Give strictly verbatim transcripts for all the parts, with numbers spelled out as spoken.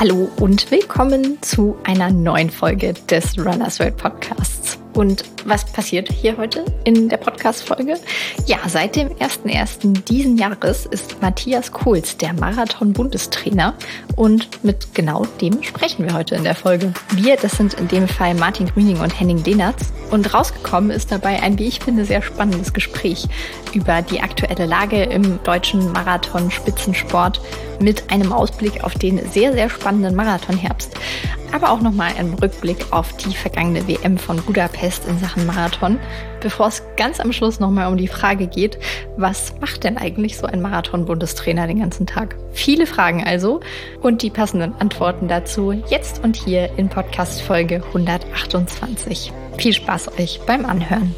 Hallo und willkommen zu einer neuen Folge des Runners World Podcasts. Und was passiert hier heute in der Podcast-Folge? Ja, seit dem ersten ersten diesen Jahres ist Matthias Kohls der Marathon-Bundestrainer und mit genau dem sprechen wir heute in der Folge. Wir, das sind in dem Fall Martin Grüning und Henning Dehnartz. Und rausgekommen ist dabei ein, wie ich finde, sehr spannendes Gespräch über die aktuelle Lage im deutschen Marathon-Spitzensport mit einem Ausblick auf den sehr, sehr spannenden Marathonherbst. Aber auch nochmal ein Rückblick auf die vergangene W M von Budapest in Sachen Marathon, bevor es ganz am Schluss nochmal um die Frage geht, was macht denn eigentlich so ein Marathon-Bundestrainer den ganzen Tag? Viele Fragen also und die passenden Antworten dazu jetzt und hier in Podcast-Folge hundertachtundzwanzig. Viel Spaß euch beim Anhören.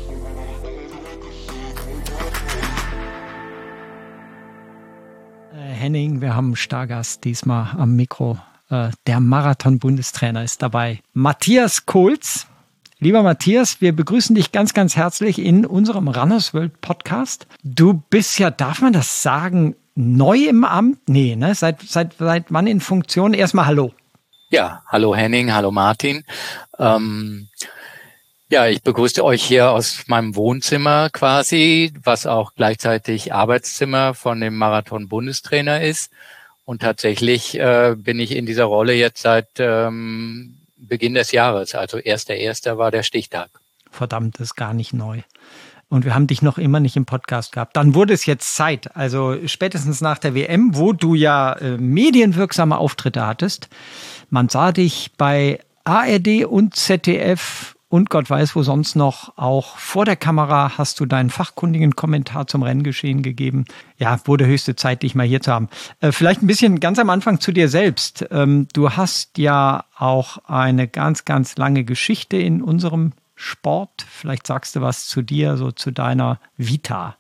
Henning, wir haben einen Stargast diesmal am Mikro. Der Marathon-Bundestrainer ist dabei. Matthias Kohls. Lieber Matthias, wir begrüßen dich ganz, ganz herzlich in unserem Runners World Podcast. Du bist ja, darf man das sagen, neu im Amt? Nee, ne? Seit, seit, seit wann in Funktion? Erstmal hallo. Ja, hallo Henning, hallo Martin. Ähm, ja, ich begrüße euch hier aus meinem Wohnzimmer quasi, was auch gleichzeitig Arbeitszimmer von dem Marathon-Bundestrainer ist. Und tatsächlich äh, bin ich in dieser Rolle jetzt seit ähm, Beginn des Jahres. Also erster erster war der Stichtag. Verdammt, das ist gar nicht neu. Und wir haben dich noch immer nicht im Podcast gehabt. Dann wurde es jetzt Zeit, also spätestens nach der W M, wo du ja äh, medienwirksame Auftritte hattest. Man sah dich bei A R D und Z D F und Gott weiß wo sonst noch. Auch vor der Kamera hast du deinen fachkundigen Kommentar zum Renngeschehen gegeben. Ja, wurde höchste Zeit, dich mal hier zu haben. Äh, vielleicht ein bisschen ganz am Anfang zu dir selbst. Ähm, du hast ja auch eine ganz, ganz lange Geschichte in unserem Sport. Vielleicht sagst du was zu dir, so zu deiner Vita.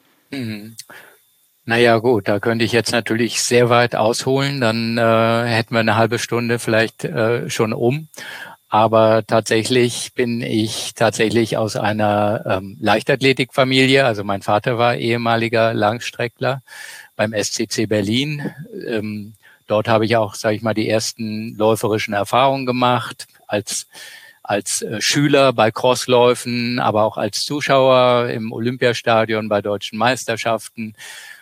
Mhm. Naja gut, da könnte ich jetzt natürlich sehr weit ausholen. Dann äh, hätten wir eine halbe Stunde vielleicht äh, schon um. Aber tatsächlich bin ich tatsächlich aus einer ähm, Leichtathletikfamilie. Also mein Vater war ehemaliger Langstreckler beim S C C Berlin. Ähm, dort habe ich auch, sage ich mal, die ersten läuferischen Erfahrungen gemacht als als äh, Schüler bei Crossläufen, aber auch als Zuschauer im Olympiastadion bei deutschen Meisterschaften.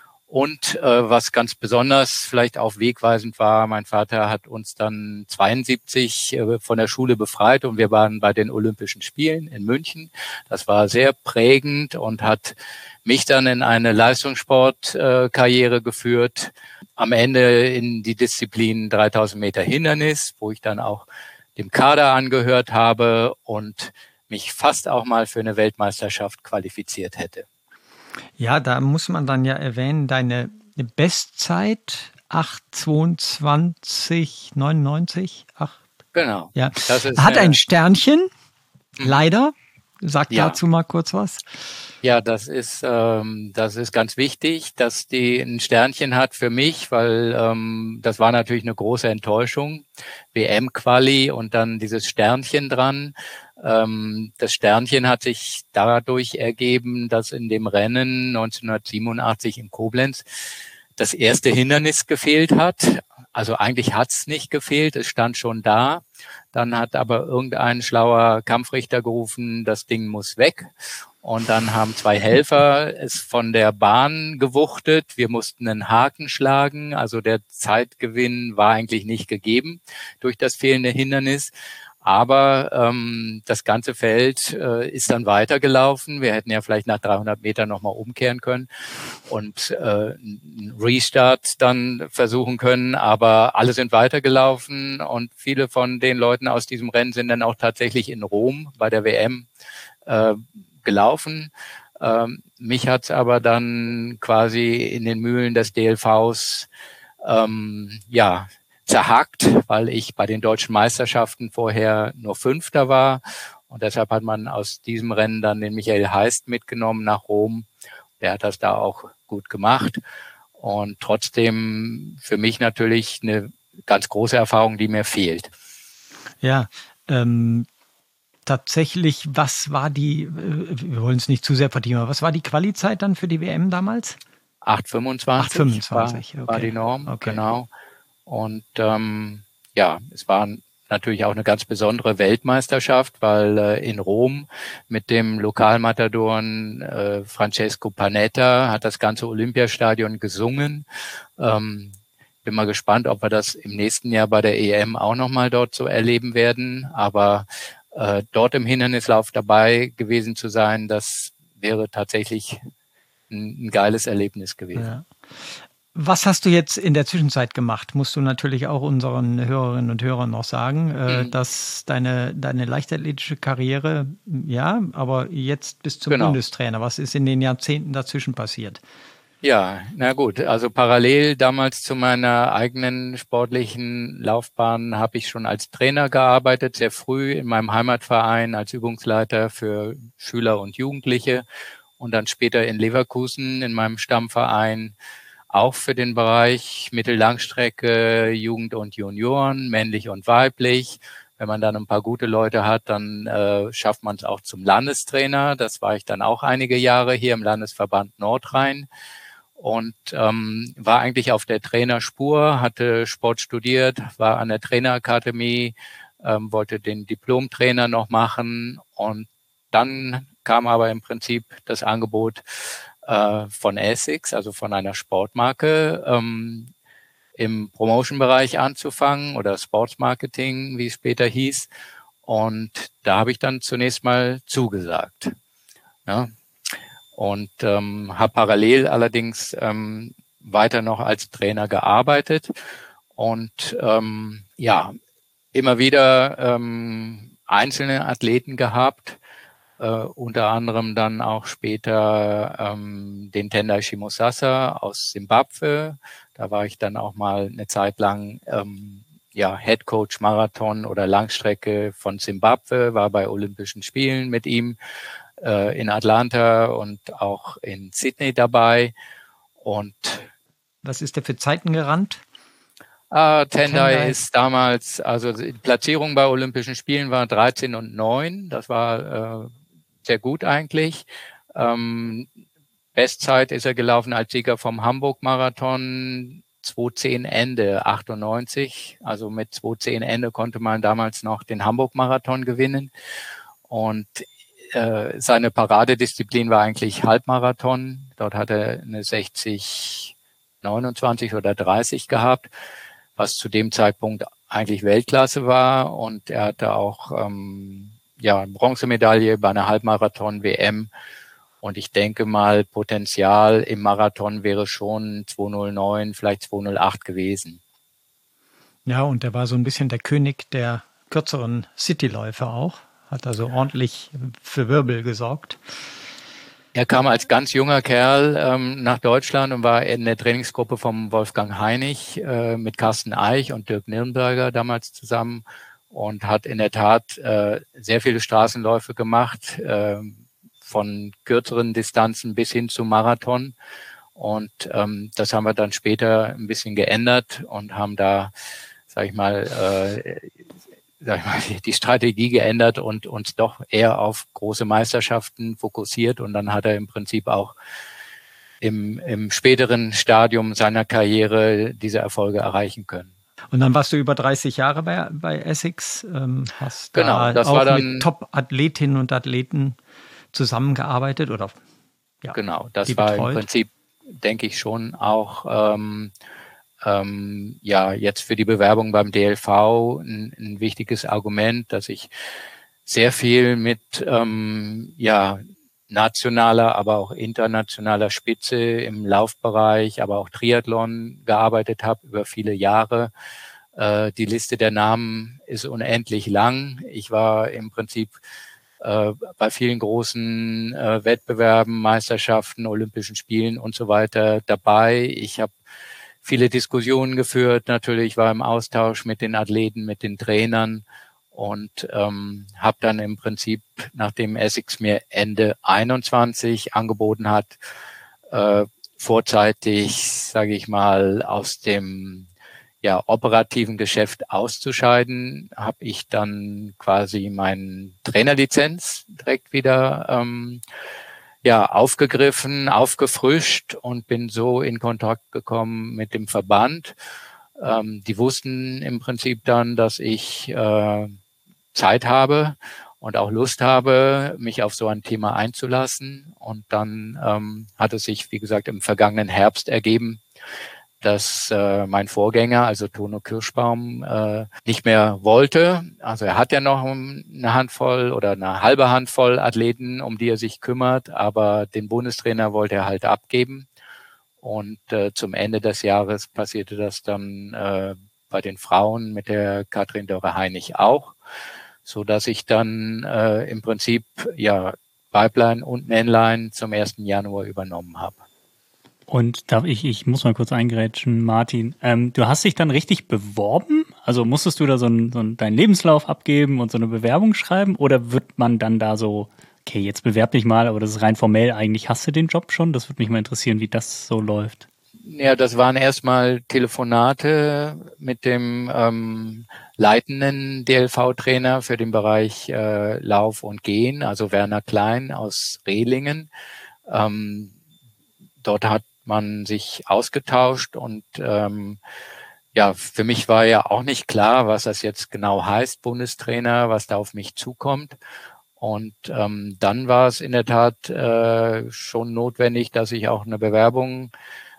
Und äh, was ganz besonders vielleicht auch wegweisend war, mein Vater hat uns dann zweiundsiebzig äh, von der Schule befreit und wir waren bei den Olympischen Spielen in München. Das war sehr prägend und hat mich dann in eine Leistungssportkarriere äh, geführt. Am Ende in die Disziplin dreitausend Meter Hindernis, wo ich dann auch dem Kader angehört habe und mich fast auch mal für eine Weltmeisterschaft qualifiziert hätte. Ja, da muss man dann ja erwähnen, deine Bestzeit acht zweiundzwanzig neunundneunzig. acht Genau. Ja. Das ist, hat ein äh, Sternchen, leider. Sag ja. dazu mal kurz was. Ja, das ist ähm, das ist ganz wichtig, dass die ein Sternchen hat für mich, weil ähm, das war natürlich eine große Enttäuschung. W M-Quali und dann dieses Sternchen dran. Ähm, das Sternchen hat sich dadurch ergeben, dass in dem Rennen neunzehnhundertsiebenundachtzig in Koblenz das erste Hindernis gefehlt hat. Also eigentlich hat's nicht gefehlt, es stand schon da. Dann hat aber irgendein schlauer Kampfrichter gerufen, das Ding muss weg. Und dann haben zwei Helfer es von der Bahn gewuchtet. Wir mussten einen Haken schlagen. Also der Zeitgewinn war eigentlich nicht gegeben durch das fehlende Hindernis. Aber ähm, das ganze Feld äh, ist dann weitergelaufen. Wir hätten ja vielleicht nach dreihundert Metern nochmal umkehren können und äh, einen Restart dann versuchen können. Aber alle sind weitergelaufen und viele von den Leuten aus diesem Rennen sind dann auch tatsächlich in Rom bei der W M äh, gelaufen. Ähm, mich hat's aber dann quasi in den Mühlen des D L Vs ähm, ja zerhackt, weil ich bei den deutschen Meisterschaften vorher nur Fünfter war. Und deshalb hat man aus diesem Rennen dann den Michael Heist mitgenommen nach Rom. Der hat das da auch gut gemacht. Und trotzdem für mich natürlich eine ganz große Erfahrung, die mir fehlt. Ja, ähm, tatsächlich, was war die, wir wollen es nicht zu sehr vertiefen, aber was war die Quali-Zeit dann für die W M damals? acht fünfundzwanzig acht fünfundzwanzig, war, okay. war die Norm, okay. Genau. Und ähm, ja, es war natürlich auch eine ganz besondere Weltmeisterschaft, weil äh, in Rom mit dem Lokalmatadoren äh, Francesco Panetta hat das ganze Olympiastadion gesungen. Ähm, bin mal gespannt, ob wir das im nächsten Jahr bei der E M auch nochmal dort so erleben werden. Aber äh, dort im Hindernislauf dabei gewesen zu sein, das wäre tatsächlich ein, ein geiles Erlebnis gewesen. Ja. Was hast du jetzt in der Zwischenzeit gemacht? Musst du natürlich auch unseren Hörerinnen und Hörern noch sagen, äh, Mhm. dass deine, deine leichtathletische Karriere, ja, aber jetzt bis zum Genau. Bundestrainer. Was ist in den Jahrzehnten dazwischen passiert? Ja, na gut. Also parallel damals zu meiner eigenen sportlichen Laufbahn habe ich schon als Trainer gearbeitet, sehr früh in meinem Heimatverein als Übungsleiter für Schüler und Jugendliche und dann später in Leverkusen in meinem Stammverein auch für den Bereich Mittellangstrecke, Jugend und Junioren, männlich und weiblich. Wenn man dann ein paar gute Leute hat, dann äh, schafft man es auch zum Landestrainer. Das war ich dann auch einige Jahre hier im Landesverband Nordrhein und ähm, war eigentlich auf der Trainerspur, hatte Sport studiert, war an der Trainerakademie, ähm, wollte den Diplomtrainer noch machen und dann kam aber im Prinzip das Angebot äh, von Essex, also von einer Sportmarke, ähm, im Promotion-Bereich anzufangen oder Sportsmarketing, wie es später hieß. Und da habe ich dann zunächst mal zugesagt. Ja. Und ähm, habe parallel allerdings ähm, weiter noch als Trainer gearbeitet und ähm, ja, immer wieder ähm, einzelne Athleten gehabt, äh, unter anderem dann auch später ähm, den Tendai Shimosasa aus Simbabwe. Da war ich dann auch mal eine Zeit lang ähm, ja, Head Coach Marathon oder Langstrecke von Simbabwe, war bei Olympischen Spielen mit ihm äh, in Atlanta und auch in Sydney dabei. Und was ist der für Zeiten gerannt? Ah, Tendai, Tendai ist damals, also die Platzierung bei Olympischen Spielen war dreizehn und neun. Das war äh, sehr gut eigentlich. Ähm, Bestzeit ist er gelaufen als Sieger vom Hamburg-Marathon zwei zehn Ende achtundneunzig. Also mit zwei zehn Ende konnte man damals noch den Hamburg-Marathon gewinnen. Und äh, seine Paradedisziplin war eigentlich Halbmarathon. Dort hat er eine sechzig neunundzwanzig oder dreißig gehabt, was zu dem Zeitpunkt eigentlich Weltklasse war. Und er hatte auch ähm, ja, Bronzemedaille bei einer Halbmarathon-W M. Und ich denke mal, Potenzial im Marathon wäre schon zwei null neun, vielleicht zwei null acht gewesen. Ja, und er war so ein bisschen der König der kürzeren Cityläufe auch. Hat also ordentlich für Wirbel gesorgt. Er kam als ganz junger Kerl ähm, nach Deutschland und war in der Trainingsgruppe vom Wolfgang Heinig äh, mit Carsten Eich und Dirk Nirnberger damals zusammen und hat in der Tat äh, sehr viele Straßenläufe gemacht, äh, von kürzeren Distanzen bis hin zum Marathon. Und ähm, das haben wir dann später ein bisschen geändert und haben da, sag ich mal, äh, sag ich mal, die Strategie geändert und uns doch eher auf große Meisterschaften fokussiert. Und dann hat er im Prinzip auch im, im späteren Stadium seiner Karriere diese Erfolge erreichen können. Und dann warst du über dreißig Jahre bei, bei Essex, ähm, hast genau, da das auch war dann, mit Top-Athletinnen und Athleten zusammengearbeitet oder ja, genau, das war betreut. Im Prinzip, denke ich, schon auch ähm, ähm, ja jetzt für die Bewerbung beim D L V ein, ein wichtiges Argument, dass ich sehr viel mit ähm, ja nationaler, aber auch internationaler Spitze im Laufbereich, aber auch Triathlon gearbeitet habe über viele Jahre. Äh, die Liste der Namen ist unendlich lang. Ich war im Prinzip äh, bei vielen großen äh, Wettbewerben, Meisterschaften, Olympischen Spielen und so weiter dabei. Ich habe viele Diskussionen geführt, natürlich war im Austausch mit den Athleten, mit den Trainern und ähm, habe dann im Prinzip, nachdem Essex mir Ende einundzwanzig angeboten hat, äh, vorzeitig, sage ich mal, aus dem ja, operativen Geschäft auszuscheiden, habe ich dann quasi meine Trainerlizenz direkt wieder ähm, ja, aufgegriffen, aufgefrischt und bin so in Kontakt gekommen mit dem Verband. Ähm, die wussten im Prinzip dann, dass ich äh, Zeit habe und auch Lust habe, mich auf so ein Thema einzulassen. Und dann ähm, hat es sich, wie gesagt, im vergangenen Herbst ergeben, dass äh, mein Vorgänger, also Tono Kirschbaum, äh, nicht mehr wollte. Also er hat ja noch eine Handvoll oder eine halbe Handvoll Athleten, um die er sich kümmert, aber den Bundestrainer wollte er halt abgeben. Und äh, zum Ende des Jahres passierte das dann äh, bei den Frauen mit der Katrin Dörre-Heinig auch, so dass ich dann äh, im Prinzip ja Weiblein und Männlein zum ersten Januar übernommen habe. Und darf ich, ich muss mal kurz eingrätschen, Martin. Ähm, du hast dich dann richtig beworben? Also musstest du da so, ein, so ein, deinen Lebenslauf abgeben und so eine Bewerbung schreiben? Oder wird man dann da so, okay, jetzt bewerb dich mal, aber das ist rein formell, eigentlich hast du den Job schon? Das würde mich mal interessieren, wie das so läuft. Ja, das waren erstmal Telefonate mit dem ähm, leitenden D L V-Trainer für den Bereich äh, Lauf und Gehen, also Werner Klein aus Rehlingen. Ähm, dort hat man sich ausgetauscht und ähm, ja, für mich war ja auch nicht klar, was das jetzt genau heißt, Bundestrainer, was da auf mich zukommt. Und ähm, dann war es in der Tat äh, schon notwendig, dass ich auch eine Bewerbung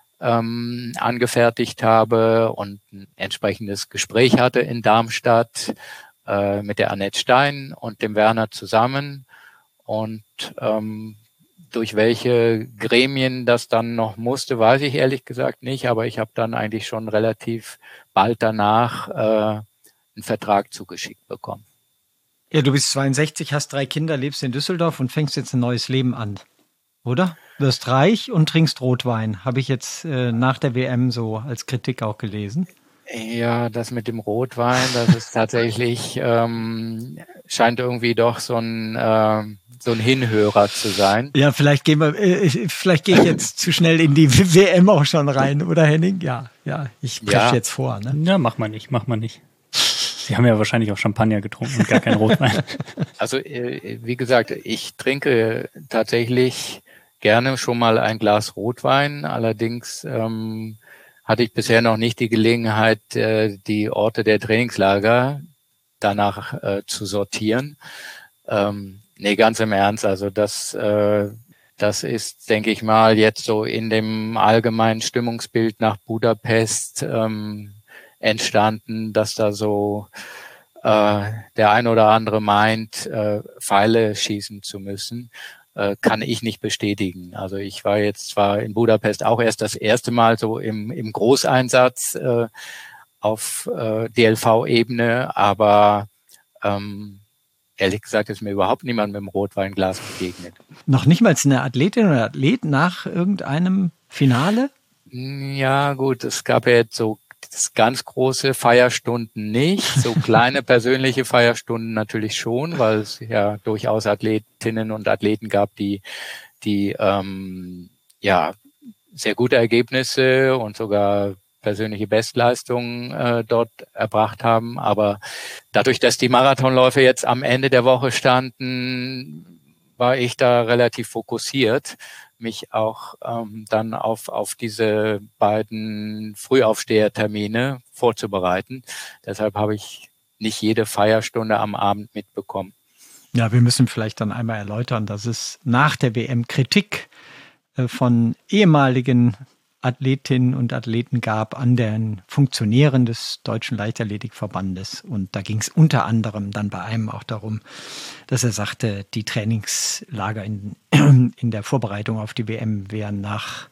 ähm, angefertigt habe und ein entsprechendes Gespräch hatte in Darmstadt äh, mit der Annette Stein und dem Werner zusammen. Und ähm, durch welche Gremien das dann noch musste, weiß ich ehrlich gesagt nicht, aber ich habe dann eigentlich schon relativ bald danach äh, einen Vertrag zugeschickt bekommen. Ja, du bist zweiundsechzig, hast drei Kinder, lebst in Düsseldorf und fängst jetzt ein neues Leben an, oder? Wirst reich und trinkst Rotwein, habe ich jetzt äh, nach der W M so als Kritik auch gelesen. Ja, das mit dem Rotwein, das ist tatsächlich, ähm, scheint irgendwie doch so ein, äh, so ein Hinhörer zu sein. Ja, vielleicht gehen wir, äh, vielleicht gehe ich jetzt zu schnell in die W M auch schon rein, oder Henning? Ja, ja, ich presche Ja. jetzt vor, ne? Ja, mach mal nicht, mach mal nicht. Sie haben ja wahrscheinlich auch Champagner getrunken und gar keinen Rotwein. Also, äh, wie gesagt, ich trinke tatsächlich gerne schon mal ein Glas Rotwein. Allerdings ähm, hatte ich bisher noch nicht die Gelegenheit, äh, die Orte der Trainingslager danach äh, zu sortieren. Ähm, nee, ganz im Ernst. Also das, äh, das ist, denke ich mal, jetzt so in dem allgemeinen Stimmungsbild nach Budapest ähm, entstanden, dass da so äh, der ein oder andere meint, äh, Pfeile schießen zu müssen. Äh, kann ich nicht bestätigen. Also ich war jetzt zwar in Budapest auch erst das erste Mal so im, im Großeinsatz äh, auf äh, D L V-Ebene, aber ähm, ehrlich gesagt ist mir überhaupt niemand mit dem Rotweinglas begegnet. Noch nicht mal eine Athletin oder Athlet nach irgendeinem Finale? Ja gut, es gab ja jetzt so das ganz große Feierstunden nicht, so kleine persönliche Feierstunden natürlich schon, weil es ja durchaus Athletinnen und Athleten gab, die die ähm, ja sehr gute Ergebnisse und sogar persönliche Bestleistungen äh, dort erbracht haben. Aber dadurch, dass die Marathonläufe jetzt am Ende der Woche standen, war ich da relativ fokussiert, mich auch ähm, dann auf auf diese beiden Frühaufstehertermine vorzubereiten. Deshalb habe ich nicht jede Feierstunde am Abend mitbekommen. Ja, wir müssen vielleicht dann einmal erläutern, dass es nach der W M Kritik äh, von ehemaligen Athletinnen und Athleten gab an den Funktionären des Deutschen Leichtathletikverbandes. Und da ging es unter anderem dann bei einem auch darum, dass er sagte, die Trainingslager in, in der Vorbereitung auf die W M wären nach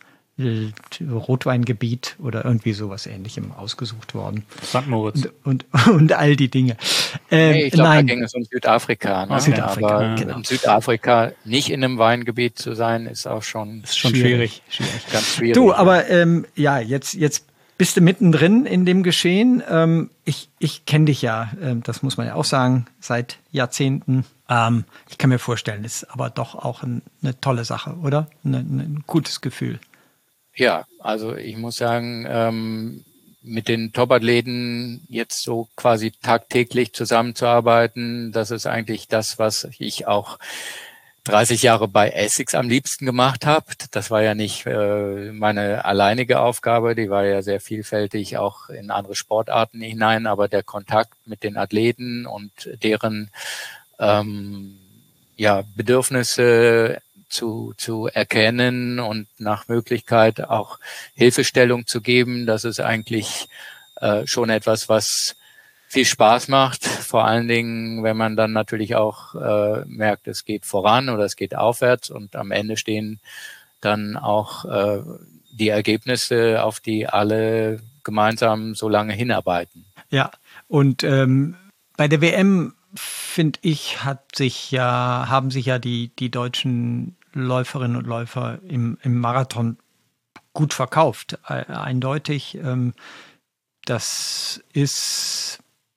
Rotweingebiet oder irgendwie sowas Ähnlichem ausgesucht worden. Sankt Moritz. Und, und, und all die Dinge. Ähm, nee, ich glaube, da nein. ging es um Südafrika. Ne? Ah, Südafrika, Aber genau. in Südafrika nicht in einem Weingebiet zu sein, ist auch schon, Das ist schon schwierig. schwierig. Ganz schwierig. Du, aber ähm, ja, jetzt, jetzt bist du mittendrin in dem Geschehen. Ähm, ich ich kenne dich ja, ähm, das muss man ja auch sagen, seit Jahrzehnten. Ähm, ich kann mir vorstellen, ist aber doch auch ein, eine tolle Sache, oder? Ein, ein gutes Gefühl. Ja, also ich muss sagen, ähm, mit den Top-Athleten jetzt so quasi tagtäglich zusammenzuarbeiten, das ist eigentlich das, was ich auch dreißig Jahre bei Essex am liebsten gemacht habe. Das war ja nicht äh, meine alleinige Aufgabe, die war ja sehr vielfältig auch in andere Sportarten hinein, aber der Kontakt mit den Athleten und deren ähm, ja, Bedürfnisse zu, zu erkennen und nach Möglichkeit auch Hilfestellung zu geben, das ist eigentlich äh, schon etwas, was viel Spaß macht, vor allen Dingen, wenn man dann natürlich auch äh, merkt, es geht voran oder es geht aufwärts und am Ende stehen dann auch äh, die Ergebnisse, auf die alle gemeinsam so lange hinarbeiten. Ja, und ähm, bei der W M, finde ich, hat sich ja, haben sich ja die, die deutschen Läuferinnen und Läufer im, im Marathon gut verkauft. E- eindeutig. Ähm, das ist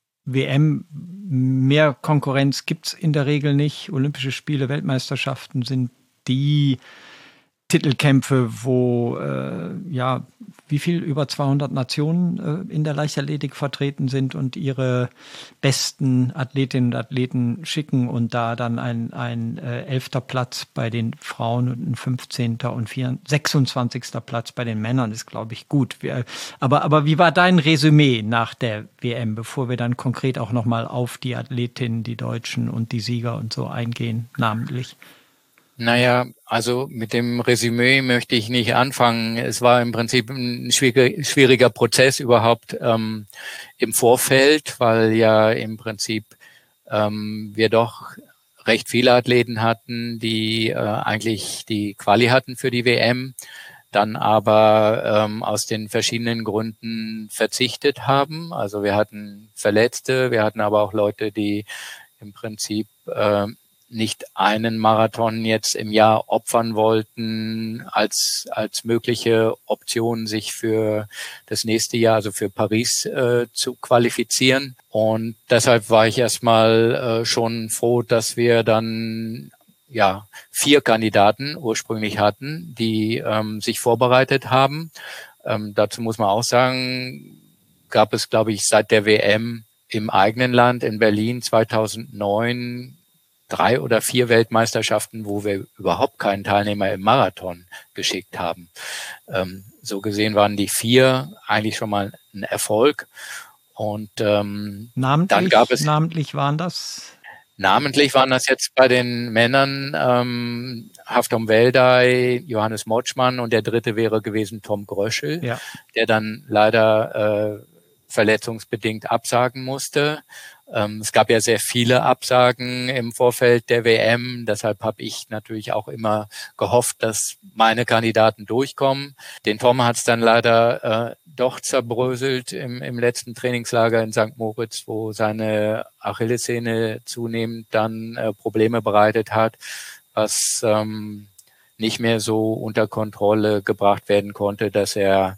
W M, mehr Konkurrenz gibt es in der Regel nicht. Olympische Spiele, Weltmeisterschaften sind die Titelkämpfe, wo äh, ja, wie viel, über zweihundert Nationen äh, in der Leichtathletik vertreten sind und ihre besten Athletinnen und Athleten schicken und da dann ein, ein äh, elfter Platz bei den Frauen und ein fünfzehnter und sechsundzwanzigster Platz bei den Männern ist, glaube ich, gut. Wir, aber, aber wie war dein Resümee nach der W M, bevor wir dann konkret auch nochmal auf die Athletinnen, die Deutschen und die Sieger und so eingehen, namentlich? Naja, also mit dem Resümee möchte ich nicht anfangen. Es war im Prinzip ein schwieriger, schwieriger Prozess überhaupt ähm, im Vorfeld, weil ja im Prinzip ähm, wir doch recht viele Athleten hatten, die äh, eigentlich die Quali hatten für die W M, dann aber ähm, aus den verschiedenen Gründen verzichtet haben. Also wir hatten Verletzte, wir hatten aber auch Leute, die im Prinzip äh, nicht einen Marathon jetzt im Jahr opfern wollten als als mögliche Option, sich für das nächste Jahr, also für Paris, äh, zu qualifizieren. Und deshalb war ich erstmal äh, schon froh, dass wir dann ja vier Kandidaten ursprünglich hatten, die ähm, sich vorbereitet haben. Ähm, dazu muss man auch sagen, gab es, glaube ich, seit der W M im eigenen Land in Berlin zweitausendneun drei oder vier Weltmeisterschaften, wo wir überhaupt keinen Teilnehmer im Marathon geschickt haben. Ähm, so gesehen waren die vier eigentlich schon mal ein Erfolg. Und ähm, namentlich, dann gab es namentlich waren das? Namentlich waren das jetzt bei den Männern ähm, Haftom Veldey, Johannes Motschmann und der dritte wäre gewesen Tom Gröschel, Ja. der dann leider äh, verletzungsbedingt absagen musste. Ähm, es gab ja sehr viele Absagen im Vorfeld der W M. Deshalb habe ich natürlich auch immer gehofft, dass meine Kandidaten durchkommen. Den Tom hat es dann leider äh, doch zerbröselt im, im letzten Trainingslager in Sankt Moritz, wo seine Achillessehne zunehmend dann äh, Probleme bereitet hat, was ähm, nicht mehr so unter Kontrolle gebracht werden konnte, dass er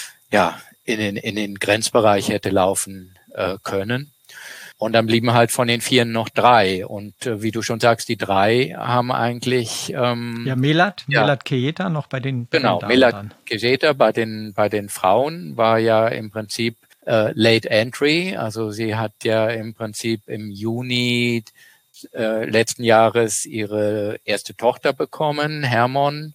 ja in den, in den Grenzbereich hätte laufen äh, können. Und dann blieben halt von den Vieren noch drei. Und äh, wie du schon sagst, die drei haben eigentlich ähm, ja Melat, ja, Melat Kejeta noch bei den bei genau den Melat Kejeta bei den bei den Frauen war ja im Prinzip äh, Late Entry. Also sie hat ja im Prinzip im Juni äh, letzten Jahres ihre erste Tochter bekommen, Hermon.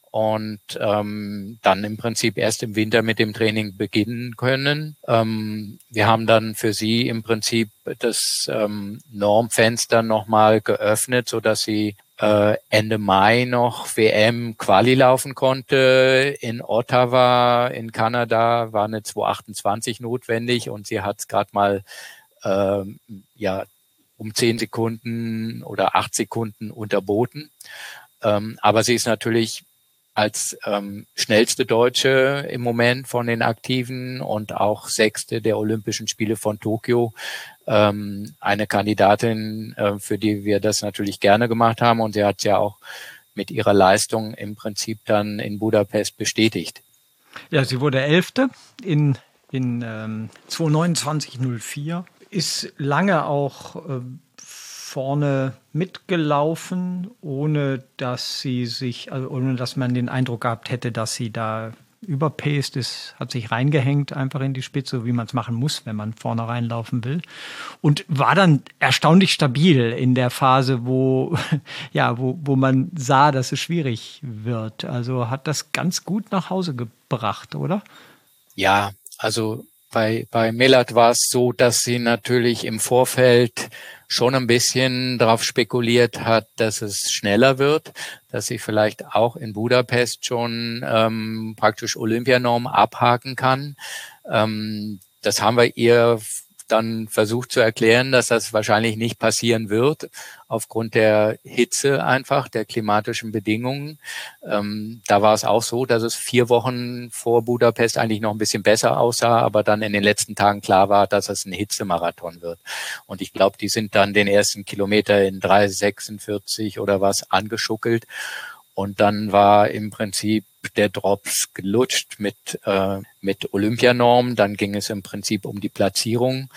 Und ähm, dann im Prinzip erst im Winter mit dem Training beginnen können. Ähm, wir haben dann für sie im Prinzip das ähm, Normfenster nochmal geöffnet, so dass sie äh, Ende Mai noch W M-Quali laufen konnte. In Ottawa in Kanada war eine zwei achtundzwanzig notwendig und sie hat es gerade mal ähm, ja um zehn Sekunden oder acht Sekunden unterboten. Ähm, aber sie ist natürlich als ähm, schnellste Deutsche im Moment von den Aktiven und auch Sechste der Olympischen Spiele von Tokio ähm, eine Kandidatin, äh, für die wir das natürlich gerne gemacht haben. Und sie hat ja auch mit ihrer Leistung im Prinzip dann in Budapest bestätigt. Ja, sie wurde Elfte in, in ähm, zwei neunundzwanzig null vier, ist lange auch äh, vorne mitgelaufen, ohne dass sie sich, also ohne dass man den Eindruck gehabt hätte, dass sie da überpaced ist, hat sich reingehängt einfach in die Spitze, so wie man es machen muss, wenn man vorne reinlaufen will. Und war dann erstaunlich stabil in der Phase, wo, ja, wo, wo man sah, dass es schwierig wird. Also hat das ganz gut nach Hause gebracht, oder? Ja, also bei, bei Melat war es so, dass sie natürlich im Vorfeld schon ein bisschen darauf spekuliert hat, dass es schneller wird, dass sie vielleicht auch in Budapest schon ähm, praktisch Olympianorm abhaken kann. Ähm, das haben wir ihr dann versucht zu erklären, dass das wahrscheinlich nicht passieren wird, aufgrund der Hitze einfach, der klimatischen Bedingungen. Ähm, da war es auch so, dass es vier Wochen vor Budapest eigentlich noch ein bisschen besser aussah, aber dann in den letzten Tagen klar war, dass es ein Hitzemarathon wird. Und ich glaube, die sind dann den ersten Kilometer in drei sechsundvierzig oder was angeschuckelt. Und dann war im Prinzip der Drops gelutscht mit äh, mit Olympianorm. Dann ging es im Prinzip um die Platzierung.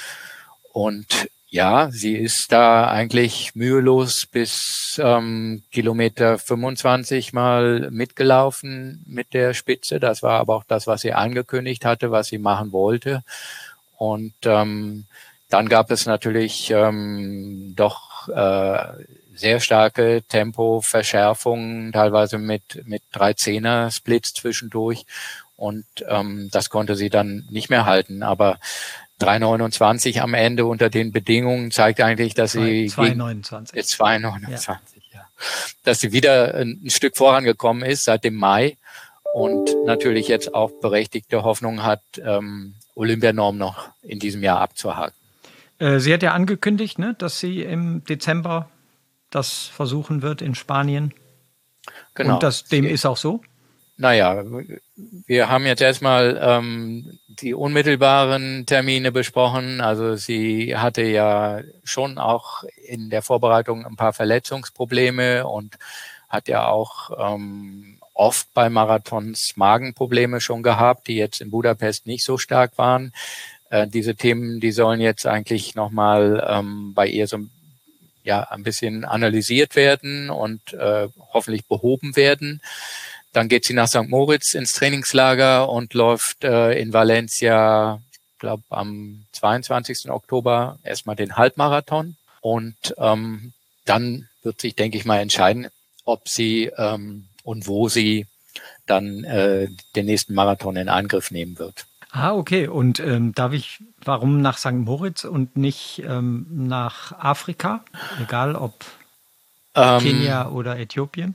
Und ja, sie ist da eigentlich mühelos bis ähm, Kilometer fünfundzwanzig mal mitgelaufen mit der Spitze. Das war aber auch das, was sie angekündigt hatte, was sie machen wollte. Und ähm, dann gab es natürlich ähm, doch äh, sehr starke Tempoverschärfungen, teilweise mit mit drei Zehner-Splits zwischendurch. Und ähm, das konnte sie dann nicht mehr halten. Aber drei neunundzwanzig am Ende unter den Bedingungen zeigt eigentlich, dass sie zwei neunundzwanzig zwei neunundzwanzig, ja. ja, dass sie wieder ein, ein Stück vorangekommen ist seit dem Mai und natürlich jetzt auch berechtigte Hoffnung hat, ähm, Olympianorm noch in diesem Jahr abzuhaken. Äh, sie hat ja angekündigt, ne, dass sie im Dezember das versuchen wird in Spanien. Genau. Und das, dem ist auch so? Naja, wir haben jetzt erstmal ähm, die unmittelbaren Termine besprochen. Also sie hatte ja schon auch in der Vorbereitung ein paar Verletzungsprobleme und hat ja auch ähm, oft bei Marathons Magenprobleme schon gehabt, die jetzt in Budapest nicht so stark waren. Äh, diese Themen, die sollen jetzt eigentlich nochmal ähm, bei ihr so ja ein bisschen analysiert werden und äh, hoffentlich behoben werden. Dann geht sie nach Sankt Moritz ins Trainingslager und läuft äh, in Valencia, ich glaube am zweiundzwanzigsten Oktober erstmal den Halbmarathon. Und ähm, dann wird sich, denke ich mal, entscheiden, ob sie ähm, und wo sie dann äh, den nächsten Marathon in Angriff nehmen wird. Ah, okay. Und ähm, darf ich, warum nach Sankt Moritz und nicht ähm, nach Afrika? Egal ob ähm, Kenia oder Äthiopien?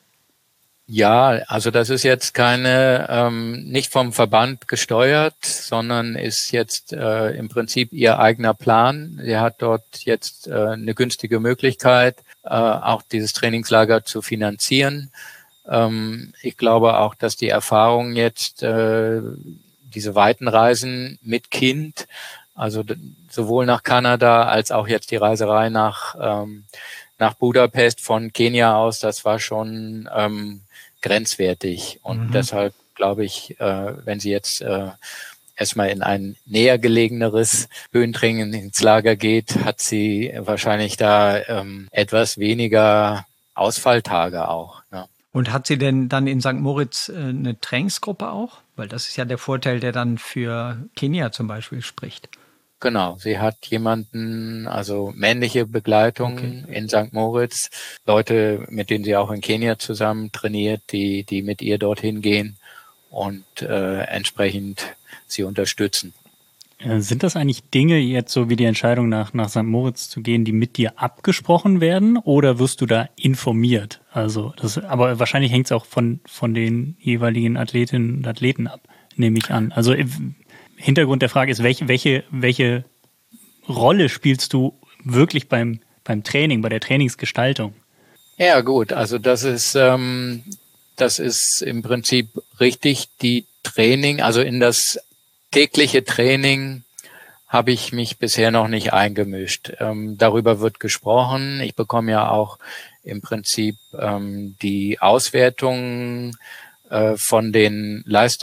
Ja, also das ist jetzt keine, ähm, nicht vom Verband gesteuert, sondern ist jetzt äh, im Prinzip ihr eigener Plan. Sie hat dort jetzt äh, eine günstige Möglichkeit, äh, auch dieses Trainingslager zu finanzieren. Ähm, ich glaube auch, dass die Erfahrung jetzt, äh, diese weiten Reisen mit Kind, also d- sowohl nach Kanada als auch jetzt die Reiserei nach, ähm, nach Budapest von Kenia aus, das war schon ähm, grenzwertig. Und mhm. deshalb glaube ich, äh, wenn sie jetzt äh, erstmal in ein näher gelegeneres Höhentraining ins Lager geht, hat sie wahrscheinlich da ähm, etwas weniger Ausfalltage auch. Ne? Und hat sie denn dann in Sankt Moritz äh, eine Trainingsgruppe auch? Weil das ist ja der Vorteil, der dann für Kenia zum Beispiel spricht. Genau, sie hat jemanden, also männliche Begleitung okay. in Sankt Moritz, Leute, mit denen sie auch in Kenia zusammen trainiert, die die mit ihr dorthin gehen und äh, entsprechend sie unterstützen. Sind das eigentlich Dinge jetzt so wie die Entscheidung nach nach Sankt Moritz zu gehen, die mit dir abgesprochen werden, oder wirst du da informiert? Also das, aber wahrscheinlich hängt es auch von von den jeweiligen Athletinnen und Athleten ab, nehme ich an. Also Hintergrund der Frage ist, welche, welche, welche Rolle spielst du wirklich beim, beim Training, bei der Trainingsgestaltung? Ja, gut, also das ist, ähm, das ist im Prinzip richtig. Die Training, also in das tägliche Training habe ich mich bisher noch nicht eingemischt. Ähm, darüber wird gesprochen. Ich bekomme ja auch im Prinzip ähm, die Auswertungen von den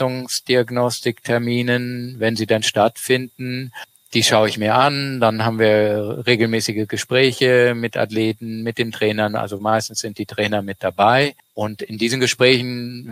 Leistungsdiagnostikterminen, wenn sie dann stattfinden. Die schaue ich mir an. Dann haben wir regelmäßige Gespräche mit Athleten, mit den Trainern. Also meistens sind die Trainer mit dabei. Und in diesen Gesprächen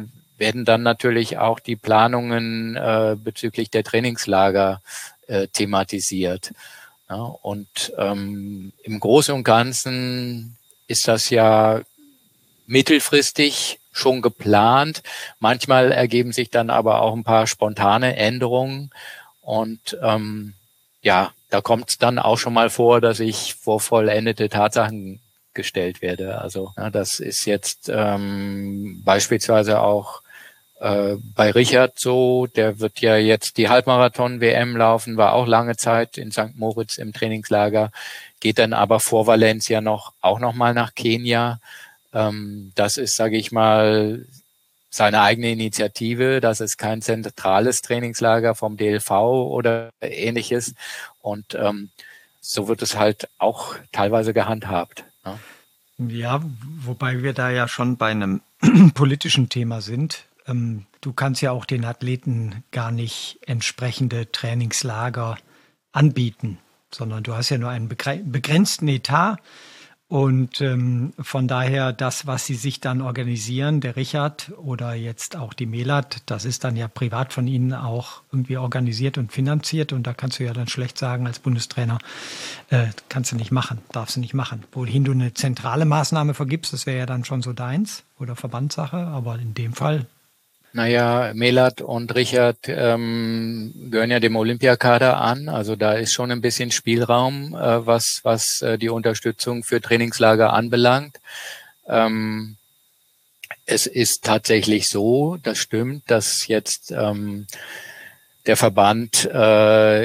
werden dann natürlich auch die Planungen äh, bezüglich der Trainingslager äh, thematisiert. Ja, und ähm, im Großen und Ganzen ist das ja mittelfristig schon geplant. Manchmal ergeben sich dann aber auch ein paar spontane Änderungen. Und ähm, ja, da kommt es dann auch schon mal vor, dass ich vor vollendete Tatsachen gestellt werde. Also ja, das ist jetzt ähm, beispielsweise auch äh, bei Richard so. Der wird ja jetzt die Halbmarathon-W M laufen, war auch lange Zeit in Sankt Moritz im Trainingslager, geht dann aber vor Valencia noch auch noch mal nach Kenia. Ähm, das ist, sage ich mal, seine eigene Initiative. Das ist kein zentrales Trainingslager vom D L V oder ähnliches. Und ähm, so wird es halt auch teilweise gehandhabt. Ne? Ja, wobei wir da ja schon bei einem politischen Thema sind. Ähm, du kannst ja auch den Athleten gar nicht entsprechende Trainingslager anbieten, sondern du hast ja nur einen begrenzten Etat. Und ähm, von daher das, was sie sich dann organisieren, der Richard oder jetzt auch die Melat, das ist dann ja privat von ihnen auch irgendwie organisiert und finanziert. Und da kannst du ja dann schlecht sagen als Bundestrainer, äh, kannst du nicht machen, darfst du nicht machen. Wohin du eine zentrale Maßnahme vergibst, das wäre ja dann schon so deins oder Verbandssache. Aber in dem Fall... Naja, Melat und Richard ähm, gehören ja dem Olympiakader an. Also da ist schon ein bisschen Spielraum, äh, was was äh, die Unterstützung für Trainingslager anbelangt. Ähm, es ist tatsächlich so, das stimmt, dass jetzt ähm, der Verband äh,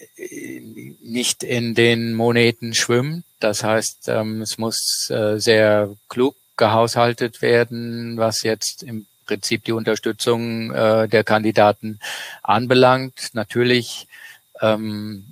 nicht in den Moneten schwimmt. Das heißt, ähm, es muss äh, sehr klug gehaushaltet werden, was jetzt im Prinzip die Unterstützung äh, der Kandidaten anbelangt. Natürlich ähm,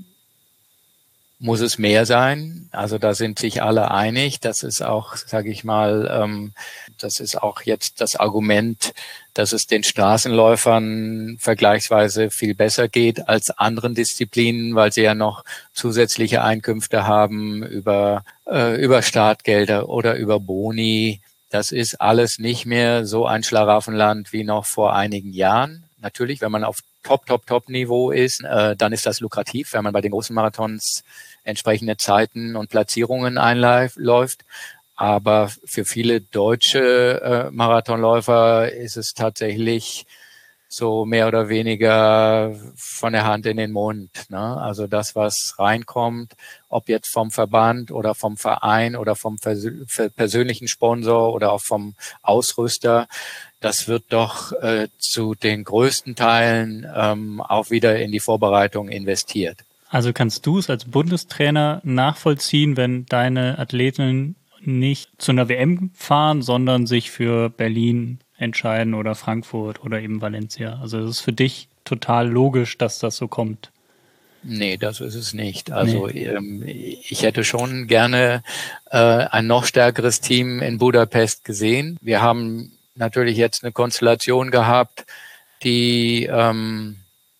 muss es mehr sein. Also da sind sich alle einig. Das ist auch, sage ich mal, ähm, das ist auch jetzt das Argument, dass es den Straßenläufern vergleichsweise viel besser geht als anderen Disziplinen, weil sie ja noch zusätzliche Einkünfte haben über äh, über Startgelder oder über Boni. Das ist alles nicht mehr so ein Schlaraffenland wie noch vor einigen Jahren. Natürlich, wenn man auf Top, Top, Top-Niveau ist, äh, dann ist das lukrativ, wenn man bei den großen Marathons entsprechende Zeiten und Platzierungen einläuft. Aber für viele deutsche äh, Marathonläufer ist es tatsächlich so mehr oder weniger von der Hand in den Mund. Ne? Also das, was reinkommt, ob jetzt vom Verband oder vom Verein oder vom persönlichen Sponsor oder auch vom Ausrüster, das wird doch äh, zu den größten Teilen ähm, auch wieder in die Vorbereitung investiert. Also kannst du es als Bundestrainer nachvollziehen, wenn deine Athleten nicht zu einer W M fahren, sondern sich für Berlin entscheiden oder Frankfurt oder eben Valencia? Also es ist für dich total logisch, dass das so kommt. Nee, das ist es nicht. Also nee. ähm, ich hätte schon gerne äh, ein noch stärkeres Team in Budapest gesehen. Wir haben natürlich jetzt eine Konstellation gehabt, die ähm,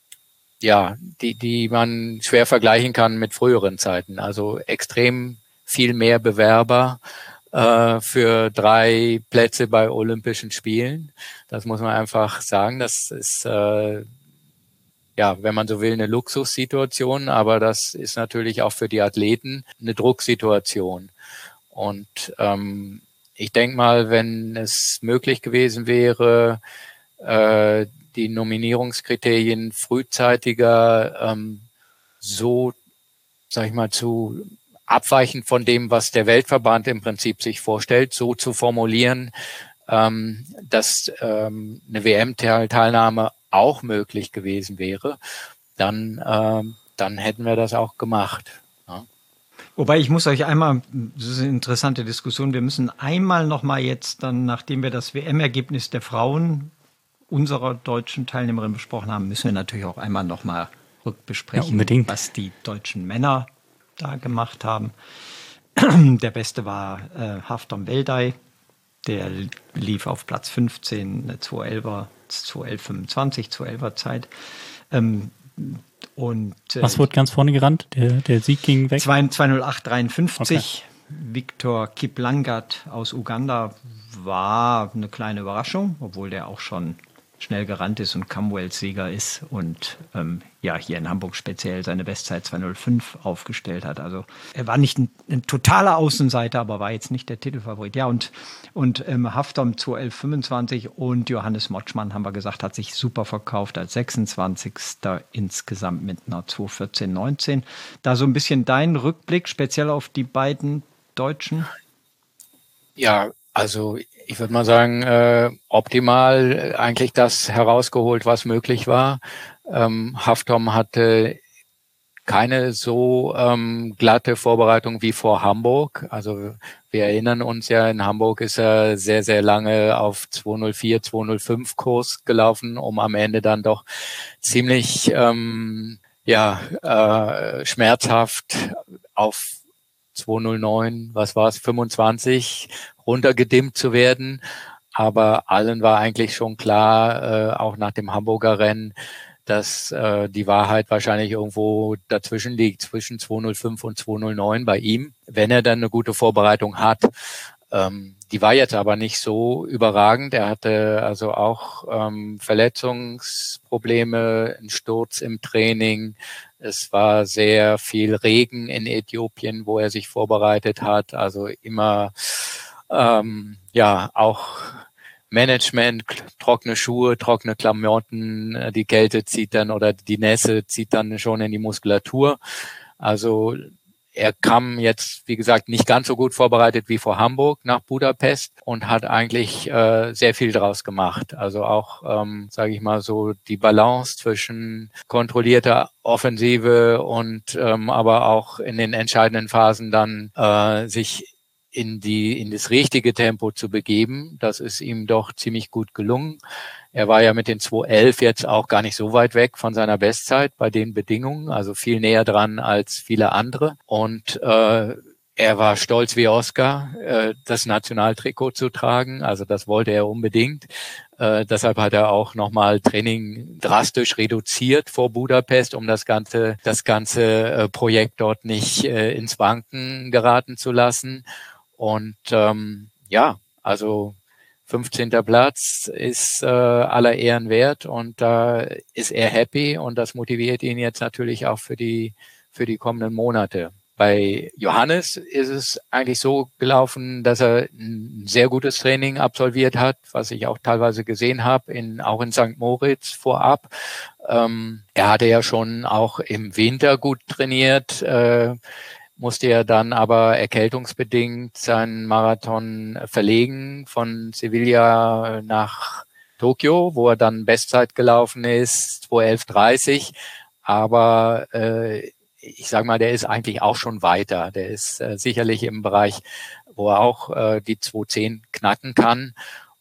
ja, die die man schwer vergleichen kann mit früheren Zeiten. Also extrem viel mehr Bewerber äh, für drei Plätze bei Olympischen Spielen. Das muss man einfach sagen. Das ist äh, ja, wenn man so will, eine Luxussituation, aber das ist natürlich auch für die Athleten eine Drucksituation. Und ähm, ich denke mal, wenn es möglich gewesen wäre, äh, die Nominierungskriterien frühzeitiger ähm, so, sag ich mal, zu abweichend von dem, was der Weltverband im Prinzip sich vorstellt, so zu formulieren, ähm, dass ähm, eine W M-Teilnahme auch möglich gewesen wäre, dann, ähm, dann hätten wir das auch gemacht. Ja. Wobei ich muss euch einmal, das ist eine interessante Diskussion, wir müssen einmal nochmal jetzt dann, nachdem wir das W M-Ergebnis der Frauen unserer deutschen Teilnehmerin besprochen haben, müssen wir natürlich auch einmal nochmal rückbesprechen, ja, was die deutschen Männer da gemacht haben. Der beste war äh, Haftam Veldai, der lief auf Platz fünfzehn, eine zwei elfer, zwei elf fünfundzwanzig, zwei elfer Zeit. Ähm, und, äh, was wurde ganz vorne gerannt? Der, der Sieg ging weg? zwei null acht dreiundfünfzig. Okay. Victor Kiplangat aus Uganda war eine kleine Überraschung, obwohl der auch schon schnell gerannt ist und Commonwealth-Sieger ist und ähm, ja, hier in Hamburg speziell seine Bestzeit zwei null fünf aufgestellt hat. Also er war nicht ein, ein totaler Außenseiter, aber war jetzt nicht der Titelfavorit. Ja, und, und ähm, Haftom zwei elf fünfundzwanzig und Johannes Motschmann, haben wir gesagt, hat sich super verkauft als sechsundzwanzigster insgesamt mit einer zwei vierzehn neunzehn. Da so ein bisschen dein Rückblick, speziell auf die beiden Deutschen? Ja, also ich würde mal sagen, äh, optimal eigentlich das herausgeholt, was möglich war. Ähm, Haftom hatte keine so ähm, glatte Vorbereitung wie vor Hamburg. Also wir erinnern uns ja, in Hamburg ist er sehr, sehr lange auf zwei null vier, zwei null fünf Kurs gelaufen, um am Ende dann doch ziemlich ähm, ja äh, schmerzhaft auf zwei null neun, was war es, fünfundzwanzig runtergedimmt zu werden. Aber allen war eigentlich schon klar, äh, auch nach dem Hamburger Rennen, dass äh, die Wahrheit wahrscheinlich irgendwo dazwischen liegt, zwischen zwei null fünf und zwei null neun bei ihm, wenn er dann eine gute Vorbereitung hat. Ähm, die war jetzt aber nicht so überragend. Er hatte also auch ähm, Verletzungsprobleme, einen Sturz im Training. Es war sehr viel Regen in Äthiopien, wo er sich vorbereitet hat. Also immer ähm, ja auch Management, trockene Schuhe, trockene Klamotten, die Kälte zieht dann oder die Nässe zieht dann schon in die Muskulatur. Also er kam jetzt, wie gesagt, nicht ganz so gut vorbereitet wie vor Hamburg nach Budapest und hat eigentlich äh, sehr viel draus gemacht. Also auch, ähm, sage ich mal so, die Balance zwischen kontrollierter Offensive und ähm, aber auch in den entscheidenden Phasen dann äh, sich in die in das richtige Tempo zu begeben. Das ist ihm doch ziemlich gut gelungen. Er war ja mit den zwei elf jetzt auch gar nicht so weit weg von seiner Bestzeit bei den Bedingungen, also viel näher dran als viele andere. Und äh, er war stolz wie Oscar, äh, das Nationaltrikot zu tragen. Also das wollte er unbedingt. Äh, deshalb hat er auch nochmal Training drastisch reduziert vor Budapest, um das ganze das ganze äh, Projekt dort nicht äh, ins Wanken geraten zu lassen. Und ähm, ja, also fünfzehnter Platz ist äh, aller Ehren wert und da äh, ist er happy und das motiviert ihn jetzt natürlich auch für die für die kommenden Monate. Bei Johannes ist es eigentlich so gelaufen, dass er ein sehr gutes Training absolviert hat, was ich auch teilweise gesehen habe, in, auch in Sankt Moritz vorab. Ähm, er hatte ja schon auch im Winter gut trainiert, äh, musste er dann aber erkältungsbedingt seinen Marathon verlegen von Sevilla nach Tokio, wo er dann Bestzeit gelaufen ist, zwei elf dreißig. Aber äh, ich sage mal, der ist eigentlich auch schon weiter. Der ist äh, sicherlich im Bereich, wo er auch äh, die zwei zehn knacken kann.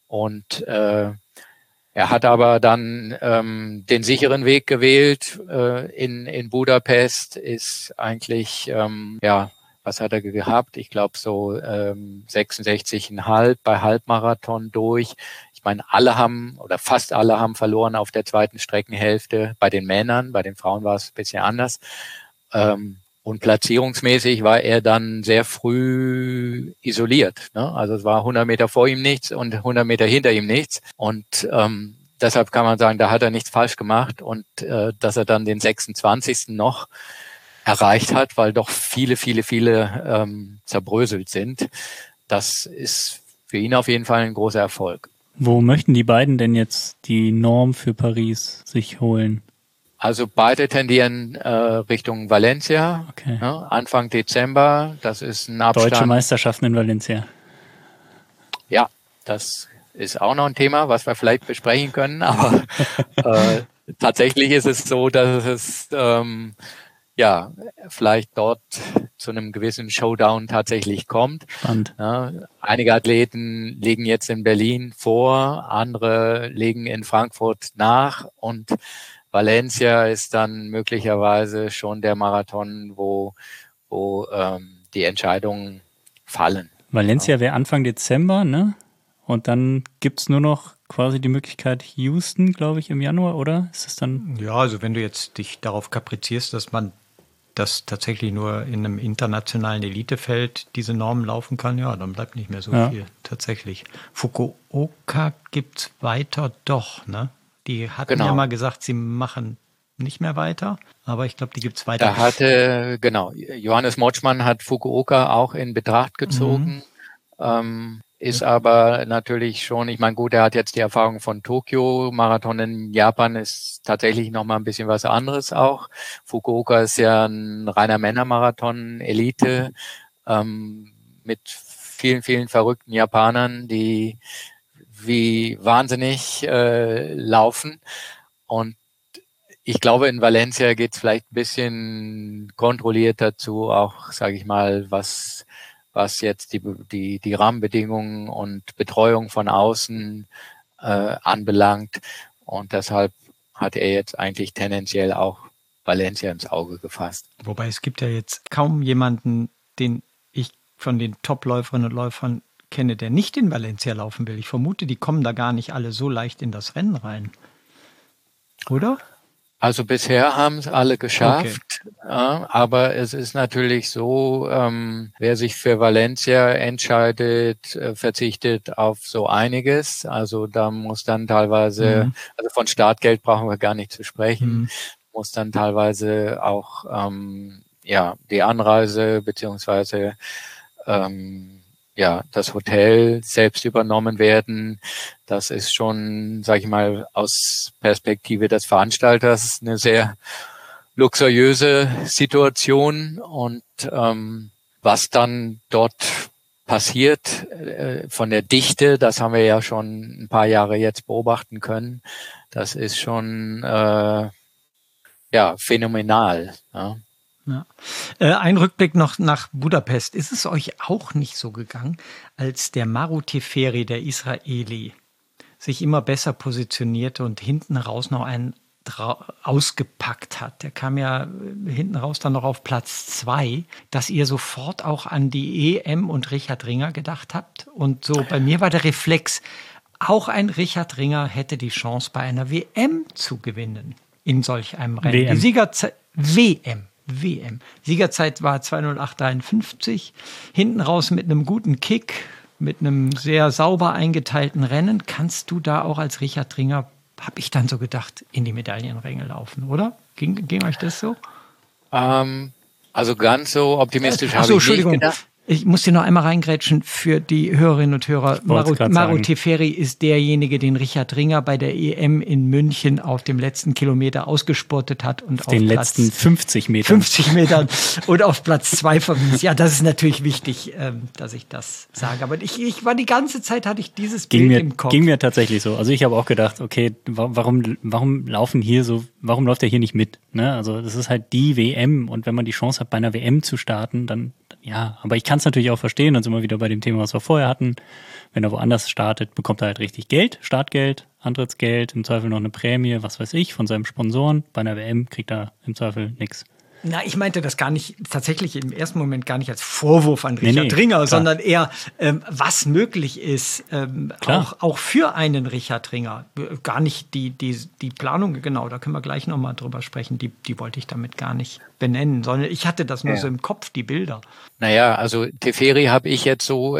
Und äh, er hat aber dann ähm, den sicheren Weg gewählt äh, in, in Budapest, ist eigentlich, ähm, ja, was hat er gehabt? Ich glaube so ähm, sechsundsechzig Komma fünf bei Halbmarathon durch. Ich meine, alle haben oder fast alle haben verloren auf der zweiten Streckenhälfte bei den Männern. Bei den Frauen war es ein bisschen anders. Ähm, und platzierungsmäßig war er dann sehr früh isoliert. Ne? Also es war hundert Meter vor ihm nichts und hundert Meter hinter ihm nichts. Und ähm, deshalb kann man sagen, da hat er nichts falsch gemacht. Und äh, dass er dann den sechsundzwanzigsten noch erreicht hat, weil doch viele, viele, viele ähm, zerbröselt sind, das ist für ihn auf jeden Fall ein großer Erfolg. Wo möchten die beiden denn jetzt die Norm für Paris sich holen? Also beide tendieren äh, Richtung Valencia, okay. ne, Anfang Dezember. Das ist ein Abstand. Deutsche Meisterschaften in Valencia. Ja, das ist auch noch ein Thema, was wir vielleicht besprechen können. Aber äh, tatsächlich ist es so, dass es ähm, ja vielleicht dort zu einem gewissen Showdown tatsächlich kommt. Spannend. Ja, einige Athleten legen jetzt in Berlin vor, andere legen in Frankfurt nach und Valencia ist dann möglicherweise schon der Marathon, wo, wo ähm, die Entscheidungen fallen. Valencia wäre Anfang Dezember, ne? Und dann gibt's nur noch quasi die Möglichkeit Houston, glaube ich, im Januar, oder? Ist es dann? Ja, also wenn du jetzt dich darauf kaprizierst, dass man das tatsächlich nur in einem internationalen Elitefeld diese Normen laufen kann, ja, dann bleibt nicht mehr so ja. viel tatsächlich. Fukuoka gibt's weiter doch, ne? Die hatten Genau. ja mal gesagt, sie machen nicht mehr weiter, aber ich glaube, die gibt es weiter. Da hatte, genau, Johannes Motschmann hat Fukuoka auch in Betracht gezogen, mhm. ähm, ist aber natürlich schon, ich meine, gut, er hat jetzt die Erfahrung von Tokio, Marathon in Japan ist tatsächlich nochmal ein bisschen was anderes auch. Fukuoka ist ja ein reiner Männermarathon, Elite, ähm, mit vielen, vielen verrückten Japanern, die wie wahnsinnig äh, laufen. Und ich glaube, in Valencia geht es vielleicht ein bisschen kontrollierter zu, auch, sage ich mal, was was jetzt die die die Rahmenbedingungen und Betreuung von außen äh, anbelangt. Und deshalb hat er jetzt eigentlich tendenziell auch Valencia ins Auge gefasst. Wobei es gibt ja jetzt kaum jemanden, den ich von den Top-Läuferinnen und Läufern kenne, der nicht in Valencia laufen will. Ich vermute, die kommen da gar nicht alle so leicht in das Rennen rein. Oder? Also bisher haben es alle geschafft, okay. ja, aber es ist natürlich so, ähm, wer sich für Valencia entscheidet, äh, verzichtet auf so einiges. Also da muss dann teilweise, mhm. also von Startgeld brauchen wir gar nicht zu sprechen, mhm. muss dann teilweise auch ähm, ja die Anreise beziehungsweise ähm, ja, das Hotel selbst übernommen werden. Das ist schon, sage ich mal, aus Perspektive des Veranstalters eine sehr luxuriöse Situation. Und ähm, was dann dort passiert äh, von der Dichte, das haben wir ja schon ein paar Jahre jetzt beobachten können. Das ist schon äh, ja phänomenal. Ja. Ja. Äh, ein Rückblick noch nach Budapest. Ist es euch auch nicht so gegangen, als der Maru Teferi, der Israeli, sich immer besser positionierte und hinten raus noch einen ausgepackt hat? Der kam ja hinten raus dann noch auf Platz zwei, dass ihr sofort auch an die E M und Richard Ringer gedacht habt. Und so bei mir war der Reflex, auch ein Richard Ringer hätte die Chance, bei einer W M zu gewinnen in solch einem Rennen. W M. Die Siegerzeit W M. W M. Siegerzeit war zwei null acht dreiundfünfzig. Hinten raus mit einem guten Kick, mit einem sehr sauber eingeteilten Rennen. Kannst du da auch als Richard Ringer, habe ich dann so gedacht, in die Medaillenränge laufen, oder? Ging, ging euch das so? Ähm, also ganz so optimistisch äh, habe so, ich nicht gedacht. Ich muss dir noch einmal reingrätschen für die Hörerinnen und Hörer. Maru, Maru Teferi ist derjenige, den Richard Ringer bei der E M in München auf dem letzten Kilometer ausgespurtet hat. Und auf den Platz letzten fünfzig Metern. fünfzig Metern und auf Platz zwei verwies. Ja, das ist natürlich wichtig, ähm, dass ich das sage. Aber ich, ich war die ganze Zeit, hatte ich dieses ging Bild mir, im Kopf. Ging mir tatsächlich so. Also ich habe auch gedacht, okay, warum, warum laufen hier so, warum läuft er hier nicht mit? Ne? Also das ist halt die W M und wenn man die Chance hat, bei einer W M zu starten, dann ja, aber ich kann es natürlich auch verstehen, dann sind wir wieder bei dem Thema, was wir vorher hatten. Wenn er woanders startet, bekommt er halt richtig Geld, Startgeld, Antrittsgeld, im Zweifel noch eine Prämie, was weiß ich, von seinem Sponsoren. Bei einer W M kriegt er im Zweifel nichts. Na, ich meinte das gar nicht, tatsächlich im ersten Moment gar nicht als Vorwurf an Richard nee, nee, Ringer, klar. sondern eher, ähm, was möglich ist, ähm, auch, auch für einen Richard Ringer. Gar nicht die, die, die Planung, genau, da können wir gleich nochmal drüber sprechen, die, die wollte ich damit gar nicht benennen, sondern ich hatte das nur ja. so im Kopf, die Bilder. Naja, also Teferi habe ich jetzt so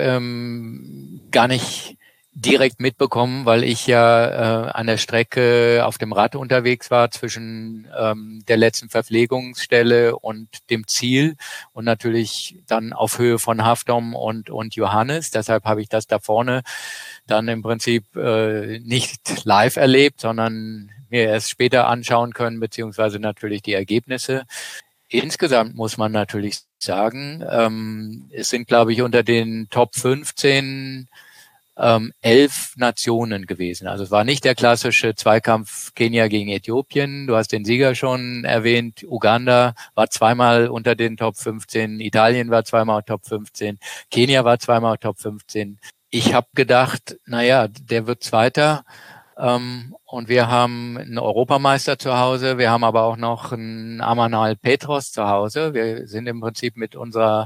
ähm, gar nicht direkt mitbekommen, weil ich ja äh, an der Strecke auf dem Rad unterwegs war zwischen ähm, der letzten Verpflegungsstelle und dem Ziel und natürlich dann auf Höhe von Hafdom und und Johannes. Deshalb habe ich das da vorne dann im Prinzip äh, nicht live erlebt, sondern mir erst später anschauen können, beziehungsweise natürlich die Ergebnisse. Insgesamt muss man natürlich sagen, ähm, es sind, glaube ich, unter den Top fünfzehn Ähm, elf Nationen gewesen. Also es war nicht der klassische Zweikampf Kenia gegen Äthiopien. Du hast den Sieger schon erwähnt. Uganda war zweimal unter den Top fünfzehn. Italien war zweimal Top fünfzehn. Kenia war zweimal Top fünfzehn. Ich habe gedacht, naja, der wird Zweiter. Ähm, und wir haben einen Europameister zu Hause. Wir haben aber auch noch einen Amanal Petros zu Hause. Wir sind im Prinzip mit unserer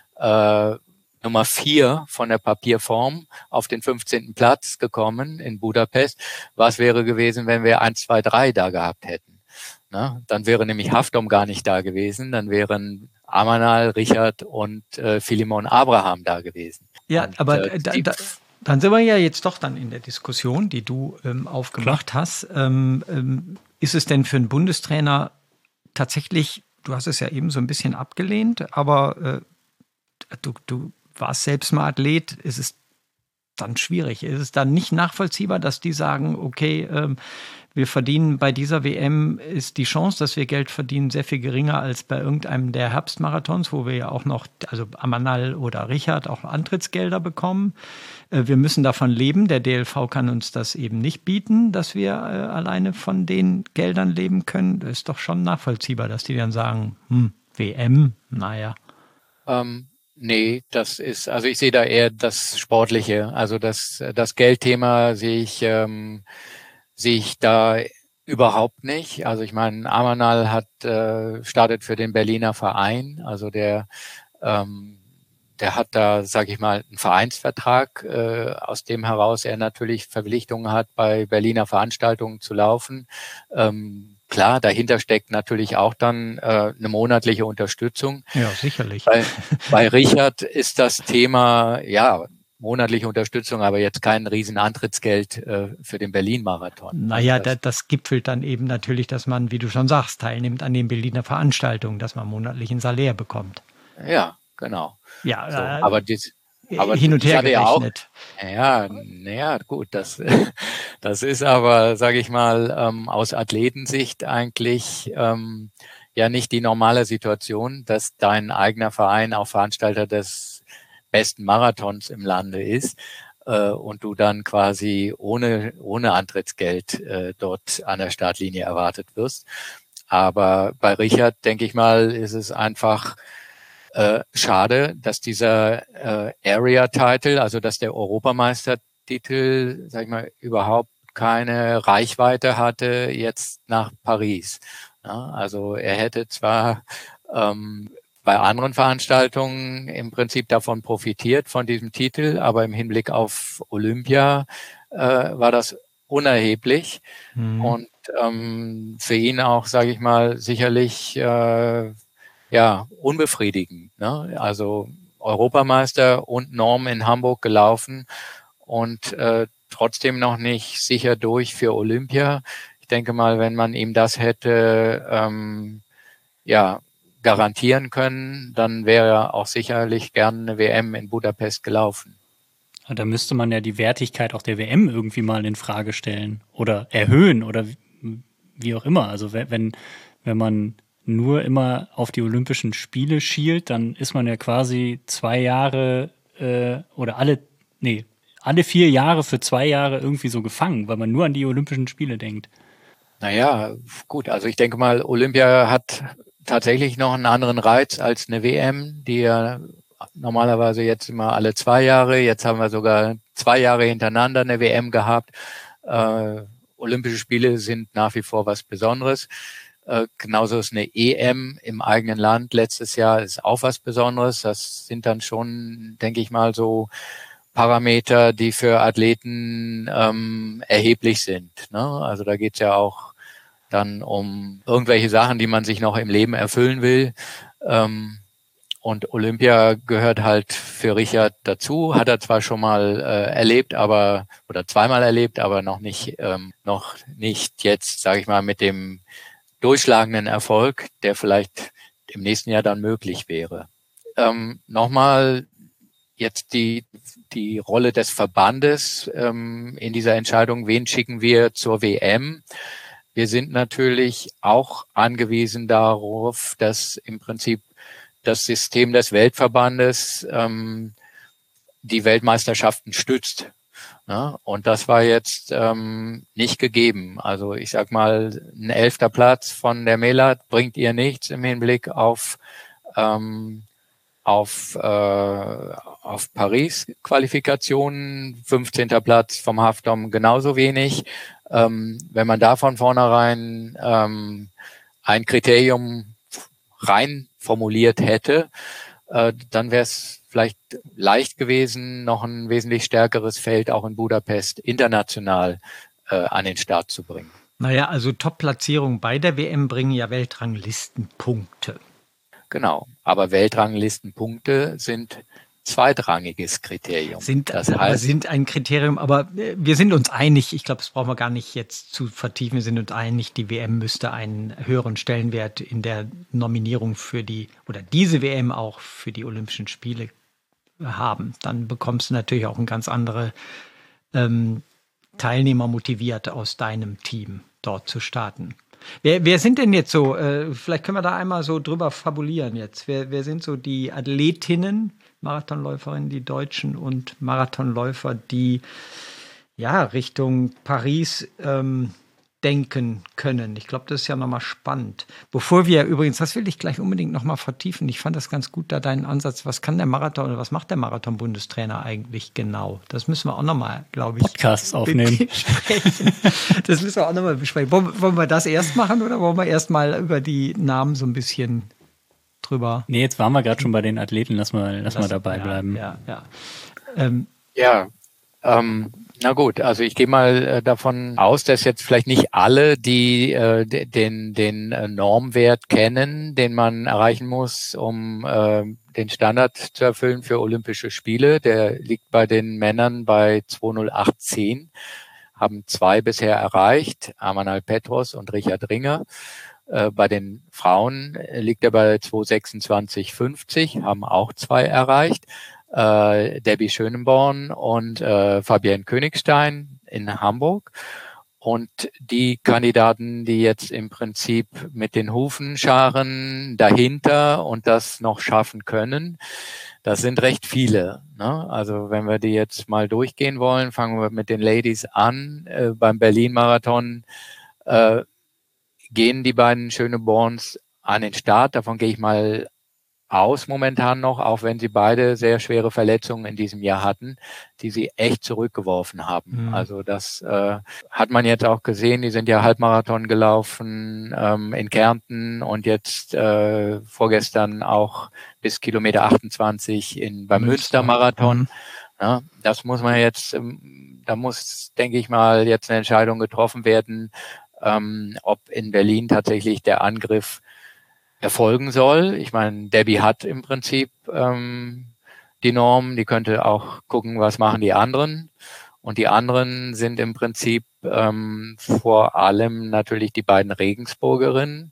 äh, Nummer vier von der Papierform auf den fünfzehnten Platz gekommen in Budapest. Was wäre gewesen, wenn wir eins, zwei, drei da gehabt hätten? Na, dann wäre nämlich Hafdom gar nicht da gewesen. Dann wären Amanal, Richard und äh, Philemon Abraham da gewesen. Ja, und, aber äh, da, die, da, Dann sind wir ja jetzt doch dann in der Diskussion, die du ähm, aufgemacht Klar. hast. Ähm, ähm, ist es denn für einen Bundestrainer tatsächlich, du hast es ja eben so ein bisschen abgelehnt, aber äh, du, du warst selbst mal Athlet, ist es dann schwierig? Ist es dann nicht nachvollziehbar, dass die sagen, okay, ähm, wir verdienen bei dieser W M, ist die Chance, dass wir Geld verdienen, sehr viel geringer als bei irgendeinem der Herbstmarathons, wo wir ja auch noch, also Amanal oder Richard, auch Antrittsgelder bekommen. Äh, wir müssen davon leben. Der D L V kann uns das eben nicht bieten, dass wir äh, alleine von den Geldern leben können. Das ist doch schon nachvollziehbar, dass die dann sagen, hm, W M, naja. Ähm. Nee, das ist, also ich sehe da eher das Sportliche. Also das, das Geldthema sehe ich, ähm, sehe ich da überhaupt nicht. Also ich meine, Amanal hat, äh, startet für den Berliner Verein. Also der, ähm, der hat da, sage ich mal, einen Vereinsvertrag, äh, aus dem heraus er natürlich Verpflichtungen hat, bei Berliner Veranstaltungen zu laufen. Ähm, Klar, dahinter steckt natürlich auch dann äh, eine monatliche Unterstützung. Ja, sicherlich. Bei, bei Richard ist das Thema, ja, monatliche Unterstützung, aber jetzt kein Riesenantrittsgeld äh, für den Berlin-Marathon. Naja, also das, das gipfelt dann eben natürlich, dass man, wie du schon sagst, teilnimmt an den Berliner Veranstaltungen, dass man monatlich ein Salär bekommt. Ja, genau. Ja, so, äh, aber das, Aber hin und her gerechnet. Ja, naja, gut, das, das ist aber, sage ich mal, ähm, aus Athletensicht eigentlich ähm, ja nicht die normale Situation, dass dein eigener Verein auch Veranstalter des besten Marathons im Lande ist äh, und du dann quasi ohne, ohne Antrittsgeld äh, dort an der Startlinie erwartet wirst. Aber bei Richard, denke ich mal, ist es einfach Äh, schade, dass dieser äh, Area-Title, also dass der Europameistertitel, sag ich mal, überhaupt keine Reichweite hatte jetzt nach Paris. Ja, also er hätte zwar ähm, bei anderen Veranstaltungen im Prinzip davon profitiert, von diesem Titel, aber im Hinblick auf Olympia äh, war das unerheblich. Mhm. Und ähm, für ihn auch, sage ich mal, sicherlich äh, ja, unbefriedigend. Ne? Also Europameister und Norm in Hamburg gelaufen und äh, trotzdem noch nicht sicher durch für Olympia. Ich denke mal, wenn man ihm das hätte ähm, ja garantieren können, dann wäre er auch sicherlich gerne eine W M in Budapest gelaufen. Da müsste man ja die Wertigkeit auch der W M irgendwie mal in Frage stellen oder erhöhen oder wie auch immer. Also wenn, wenn man nur immer auf die Olympischen Spiele schielt, dann ist man ja quasi zwei Jahre äh, oder alle, nee, alle vier Jahre für zwei Jahre irgendwie so gefangen, weil man nur an die Olympischen Spiele denkt. Naja, gut, also ich denke mal, Olympia hat tatsächlich noch einen anderen Reiz als eine W M, die ja normalerweise jetzt immer alle zwei Jahre, jetzt haben wir sogar zwei Jahre hintereinander eine W M gehabt. Äh, Olympische Spiele sind nach wie vor was Besonderes. Äh, genauso ist eine E M im eigenen Land letztes Jahr ist auch was Besonderes. Das sind dann schon, denke ich mal, so Parameter, die für Athleten ähm, erheblich sind. Ne? Also da geht's ja auch dann um irgendwelche Sachen, die man sich noch im Leben erfüllen will. Ähm, und Olympia gehört halt für Richard dazu. Hat er zwar schon mal äh, erlebt, aber oder zweimal erlebt, aber noch nicht, ähm, noch nicht jetzt, sage ich mal, mit dem durchschlagenden Erfolg, der vielleicht im nächsten Jahr dann möglich wäre. Ähm, nochmal jetzt die die Rolle des Verbandes ähm, in dieser Entscheidung, wen schicken wir zur W M? Wir sind natürlich auch angewiesen darauf, dass im Prinzip das System des Weltverbandes ähm, die Weltmeisterschaften stützt. Ja, und das war jetzt ähm, nicht gegeben. Also ich sag mal, ein elfter Platz von der Melat bringt ihr nichts im Hinblick auf ähm, auf äh, auf Paris-Qualifikationen. fünfzehnter Platz vom Hafdom genauso wenig. Ähm, wenn man da von vornherein ähm, ein Kriterium rein formuliert hätte, äh, dann wäre es vielleicht leicht gewesen, noch ein wesentlich stärkeres Feld auch in Budapest international äh, an den Start zu bringen. Naja, also Top-Platzierungen bei der W M bringen ja Weltranglistenpunkte. Genau, aber Weltranglistenpunkte sind zweitrangiges Kriterium. Sind, das aber heißt, sind ein Kriterium, aber wir sind uns einig, ich glaube, das brauchen wir gar nicht jetzt zu vertiefen, wir sind uns einig, die W M müsste einen höheren Stellenwert in der Nominierung für die, oder diese W M auch für die Olympischen Spiele haben. Dann bekommst du natürlich auch ein ganz andere ähm, Teilnehmer motiviert aus deinem Team dort zu starten. Wer, wer sind denn jetzt so, äh, vielleicht können wir da einmal so drüber fabulieren jetzt, wer, wer sind so die Athletinnen, Marathonläuferinnen, die Deutschen und Marathonläufer, die ja Richtung Paris ähm, denken können? Ich glaube, das ist ja nochmal spannend. Bevor wir übrigens, das will ich gleich unbedingt nochmal vertiefen. Ich fand das ganz gut, da deinen Ansatz. Was kann der Marathon oder was macht der Marathon-Bundestrainer eigentlich genau? Das müssen wir auch nochmal, glaube ich, Podcasts aufnehmen. Besprechen. Das müssen wir auch nochmal besprechen. Wollen, wollen wir das erst machen oder wollen wir erst mal über die Namen so ein bisschen drüber? Nee, jetzt waren wir gerade schon bei den Athleten. Lass mal, lass, lass mal dabei ja, bleiben. Ja, ja. Ähm, ja, ähm, na gut, also ich gehe mal äh, davon aus, dass jetzt vielleicht nicht alle, die äh, den, den äh, Normwert kennen, den man erreichen muss, um äh, den Standard zu erfüllen für Olympische Spiele. Der liegt bei den Männern bei zwei null acht zehn, haben zwei bisher erreicht, Amanal Petros und Richard Ringer. Äh, bei den Frauen liegt er bei zwei sechsundzwanzig fünfzig, haben auch zwei erreicht. Äh, Debbie Schönenborn und äh, Fabienne Königstein in Hamburg. Und die Kandidaten, die jetzt im Prinzip mit den Hufenscharen dahinter und das noch schaffen können, das sind recht viele. Ne? Also wenn wir die jetzt mal durchgehen wollen, fangen wir mit den Ladies an. Äh, beim Berlin-Marathon äh, gehen die beiden Schöneborns an den Start. Davon gehe ich mal aus momentan noch, auch wenn sie beide sehr schwere Verletzungen in diesem Jahr hatten, die sie echt zurückgeworfen haben. Mhm. Also das äh, hat man jetzt auch gesehen. Die sind ja Halbmarathon gelaufen ähm, in Kärnten und jetzt äh, vorgestern auch bis Kilometer achtundzwanzig in, beim Münster-Marathon. Mhm. Ja, das muss man jetzt, ähm, da muss, denke ich mal, jetzt eine Entscheidung getroffen werden, ähm, ob in Berlin tatsächlich der Angriff erfolgen soll. Ich meine, Debbie hat im Prinzip ähm, die Norm, die könnte auch gucken, was machen die anderen. Und die anderen sind im Prinzip ähm, vor allem natürlich die beiden Regensburgerinnen,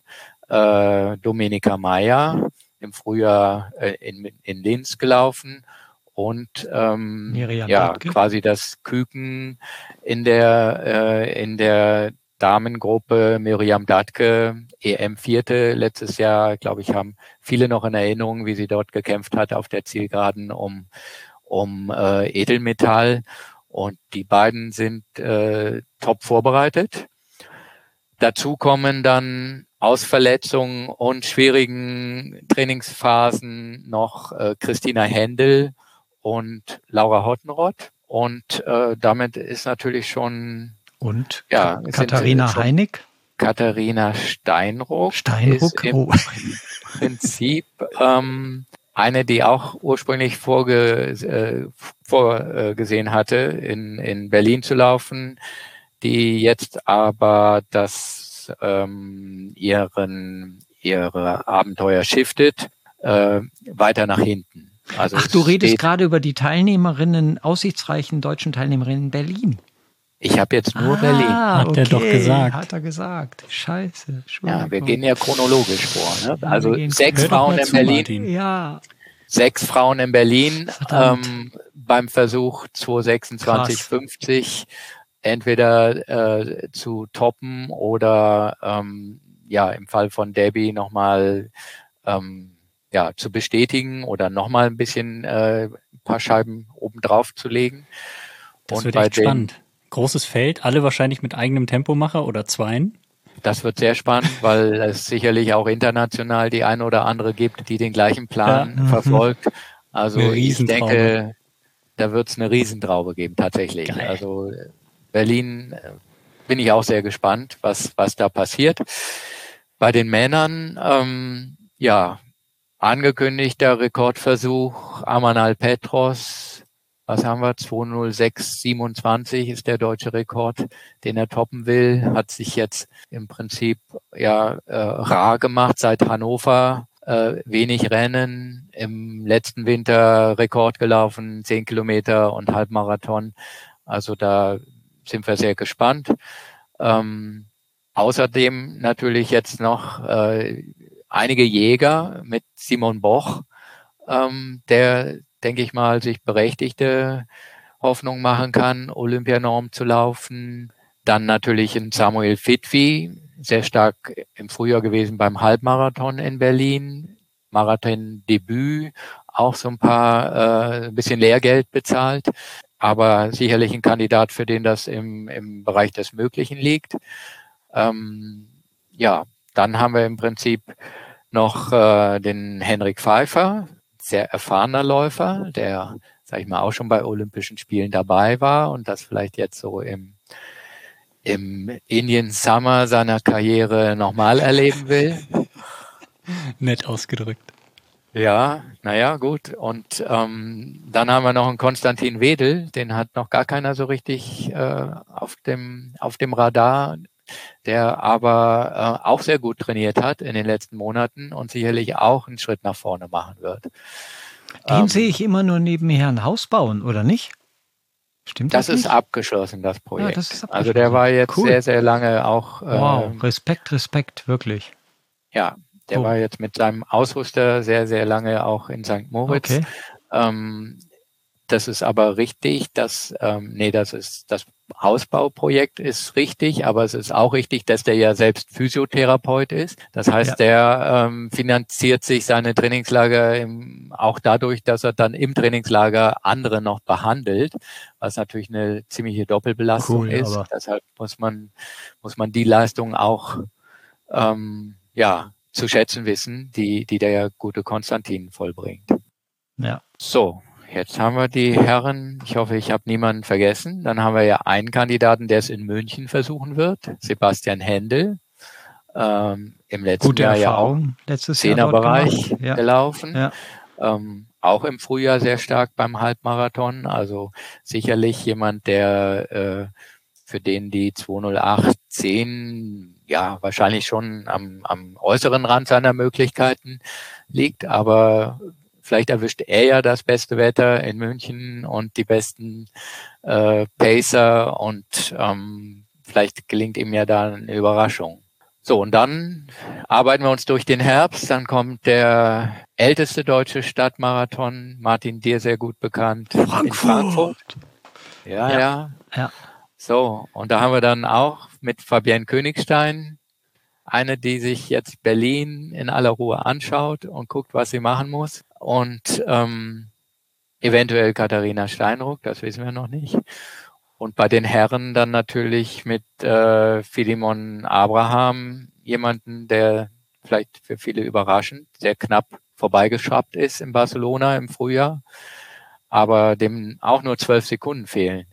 äh, Domenica Meyer, im Frühjahr äh, in, in Linz gelaufen und ähm, ja, quasi das Küken in der äh, in der Damengruppe Miriam Dattke, E M-Vierte letztes Jahr, glaube ich, haben viele noch in Erinnerung, wie sie dort gekämpft hat auf der Zielgeraden um, um äh, Edelmetall. Und die beiden sind äh, top vorbereitet. Dazu kommen dann aus Verletzungen und schwierigen Trainingsphasen noch äh, Christina Händel und Laura Hottenrott. Und äh, damit ist natürlich schon Und ja, Katharina Heinig? Katharina Steinruck, Steinruck ist im oh. Prinzip ähm, eine, die auch ursprünglich vorge, äh, vorgesehen hatte, in, in Berlin zu laufen, die jetzt aber das ähm, ihren ihre Abenteuer shiftet, äh, weiter nach hinten. Also Ach, du redest gerade über die Teilnehmerinnen, aussichtsreichen deutschen Teilnehmerinnen in Berlin. Ich habe jetzt nur ah, Berlin. Hat okay. er doch gesagt. Hat er gesagt. Scheiße. Ja, wir gehen ja chronologisch vor. Ne? Also ja, sechs Frauen in zu, Berlin. Martin. Ja. Sechs Frauen in Berlin ähm, beim Versuch zwei sechsundzwanzig fünfzig entweder äh, zu toppen oder ähm, ja im Fall von Debbie nochmal ähm, ja, zu bestätigen oder nochmal ein bisschen äh, ein paar Scheiben obendrauf zu legen. Das Und wird bei echt spannend. Großes Feld, alle wahrscheinlich mit eigenem Tempomacher oder zweien. Das wird sehr spannend, weil es sicherlich auch international die eine oder andere gibt, die den gleichen Plan ja. verfolgt. Also ich Riesentraube. denke, da wird es eine Riesentraube geben, tatsächlich. Geil. Also Berlin bin ich auch sehr gespannt, was, was da passiert. Bei den Männern, ähm, ja, angekündigter Rekordversuch, Amanal Petros, was haben wir? zwei null sechs siebenundzwanzig ist der deutsche Rekord, den er toppen will. Hat sich jetzt im Prinzip ja äh, rar gemacht seit Hannover. äh, wenig Rennen. Im letzten Winter Rekord gelaufen, zehn Kilometer und Halbmarathon. Also da sind wir sehr gespannt. Ähm, außerdem natürlich jetzt noch äh, einige Jäger mit Simon Boch, ähm, der, denke ich mal, sich berechtigte Hoffnung machen kann, Olympianorm zu laufen. Dann natürlich ein Samuel Fitwi, sehr stark im Frühjahr gewesen beim Halbmarathon in Berlin. Marathon-Debüt, auch so ein paar, äh, ein bisschen Lehrgeld bezahlt, aber sicherlich ein Kandidat, für den das im, im Bereich des Möglichen liegt. Ähm, ja, dann haben wir im Prinzip noch äh, den Henrik Pfeiffer, sehr erfahrener Läufer, der, sag ich mal, auch schon bei Olympischen Spielen dabei war und das vielleicht jetzt so im im Indian Summer seiner Karriere nochmal erleben will. Nett ausgedrückt. Ja, naja, gut. Und ähm, dann haben wir noch einen Konstantin Wedel, den hat noch gar keiner so richtig äh, auf dem auf dem Radar, der aber äh, auch sehr gut trainiert hat in den letzten Monaten und sicherlich auch einen Schritt nach vorne machen wird. Den ähm, sehe ich immer nur nebenher ein Haus bauen, oder nicht? Stimmt das? Das ist nicht? abgeschlossen, das Projekt. Ja, das ist abgeschlossen. Also der war jetzt Cool. sehr, sehr lange auch. Wow, ähm, Respekt, Respekt, wirklich. Ja, der Oh. war jetzt mit seinem Ausrüster sehr, sehr lange auch in Sankt Moritz. Okay. Ähm, das ist aber richtig, dass, ähm, nee, das ist, das Hausbauprojekt ist richtig, aber es ist auch richtig, dass der ja selbst Physiotherapeut ist. Das heißt, Ja. der ähm, finanziert sich seine Trainingslager im, auch dadurch, dass er dann im Trainingslager andere noch behandelt, was natürlich eine ziemliche Doppelbelastung Cool, ist. aber- Deshalb muss man, muss man die Leistung auch, ähm, ja, zu schätzen wissen, die, die der gute Konstantin vollbringt. Ja. So, jetzt haben wir die Herren. Ich hoffe, ich habe niemanden vergessen. Dann haben wir ja einen Kandidaten, der es in München versuchen wird, Sebastian Händel. Ähm, Im letzten Gute Jahr ja auch Erfahrung letztes Jahr dort Zehnerbereich gemacht. Ja. gelaufen. Ja. Ähm, auch im Frühjahr sehr stark beim Halbmarathon. Also sicherlich jemand, der äh, für den die zwei null acht zehn ja wahrscheinlich schon am, am äußeren Rand seiner Möglichkeiten liegt. Aber vielleicht erwischt er ja das beste Wetter in München und die besten äh, Pacer und ähm, vielleicht gelingt ihm ja da eine Überraschung. So, und dann arbeiten wir uns durch den Herbst. Dann kommt der älteste deutsche Stadtmarathon, Martin, dir sehr gut bekannt, in Frankfurt. Ja, Ja. ja. Ja. So, und da haben wir dann auch mit Fabienne Königstein eine, die sich jetzt Berlin in aller Ruhe anschaut und guckt, was sie machen muss. Und ähm, eventuell Katharina Steinruck, das wissen wir noch nicht. Und bei den Herren dann natürlich mit äh, Philemon Abraham, jemanden, der vielleicht für viele überraschend sehr knapp vorbeigeschraubt ist in Barcelona im Frühjahr, aber dem auch nur zwölf Sekunden fehlen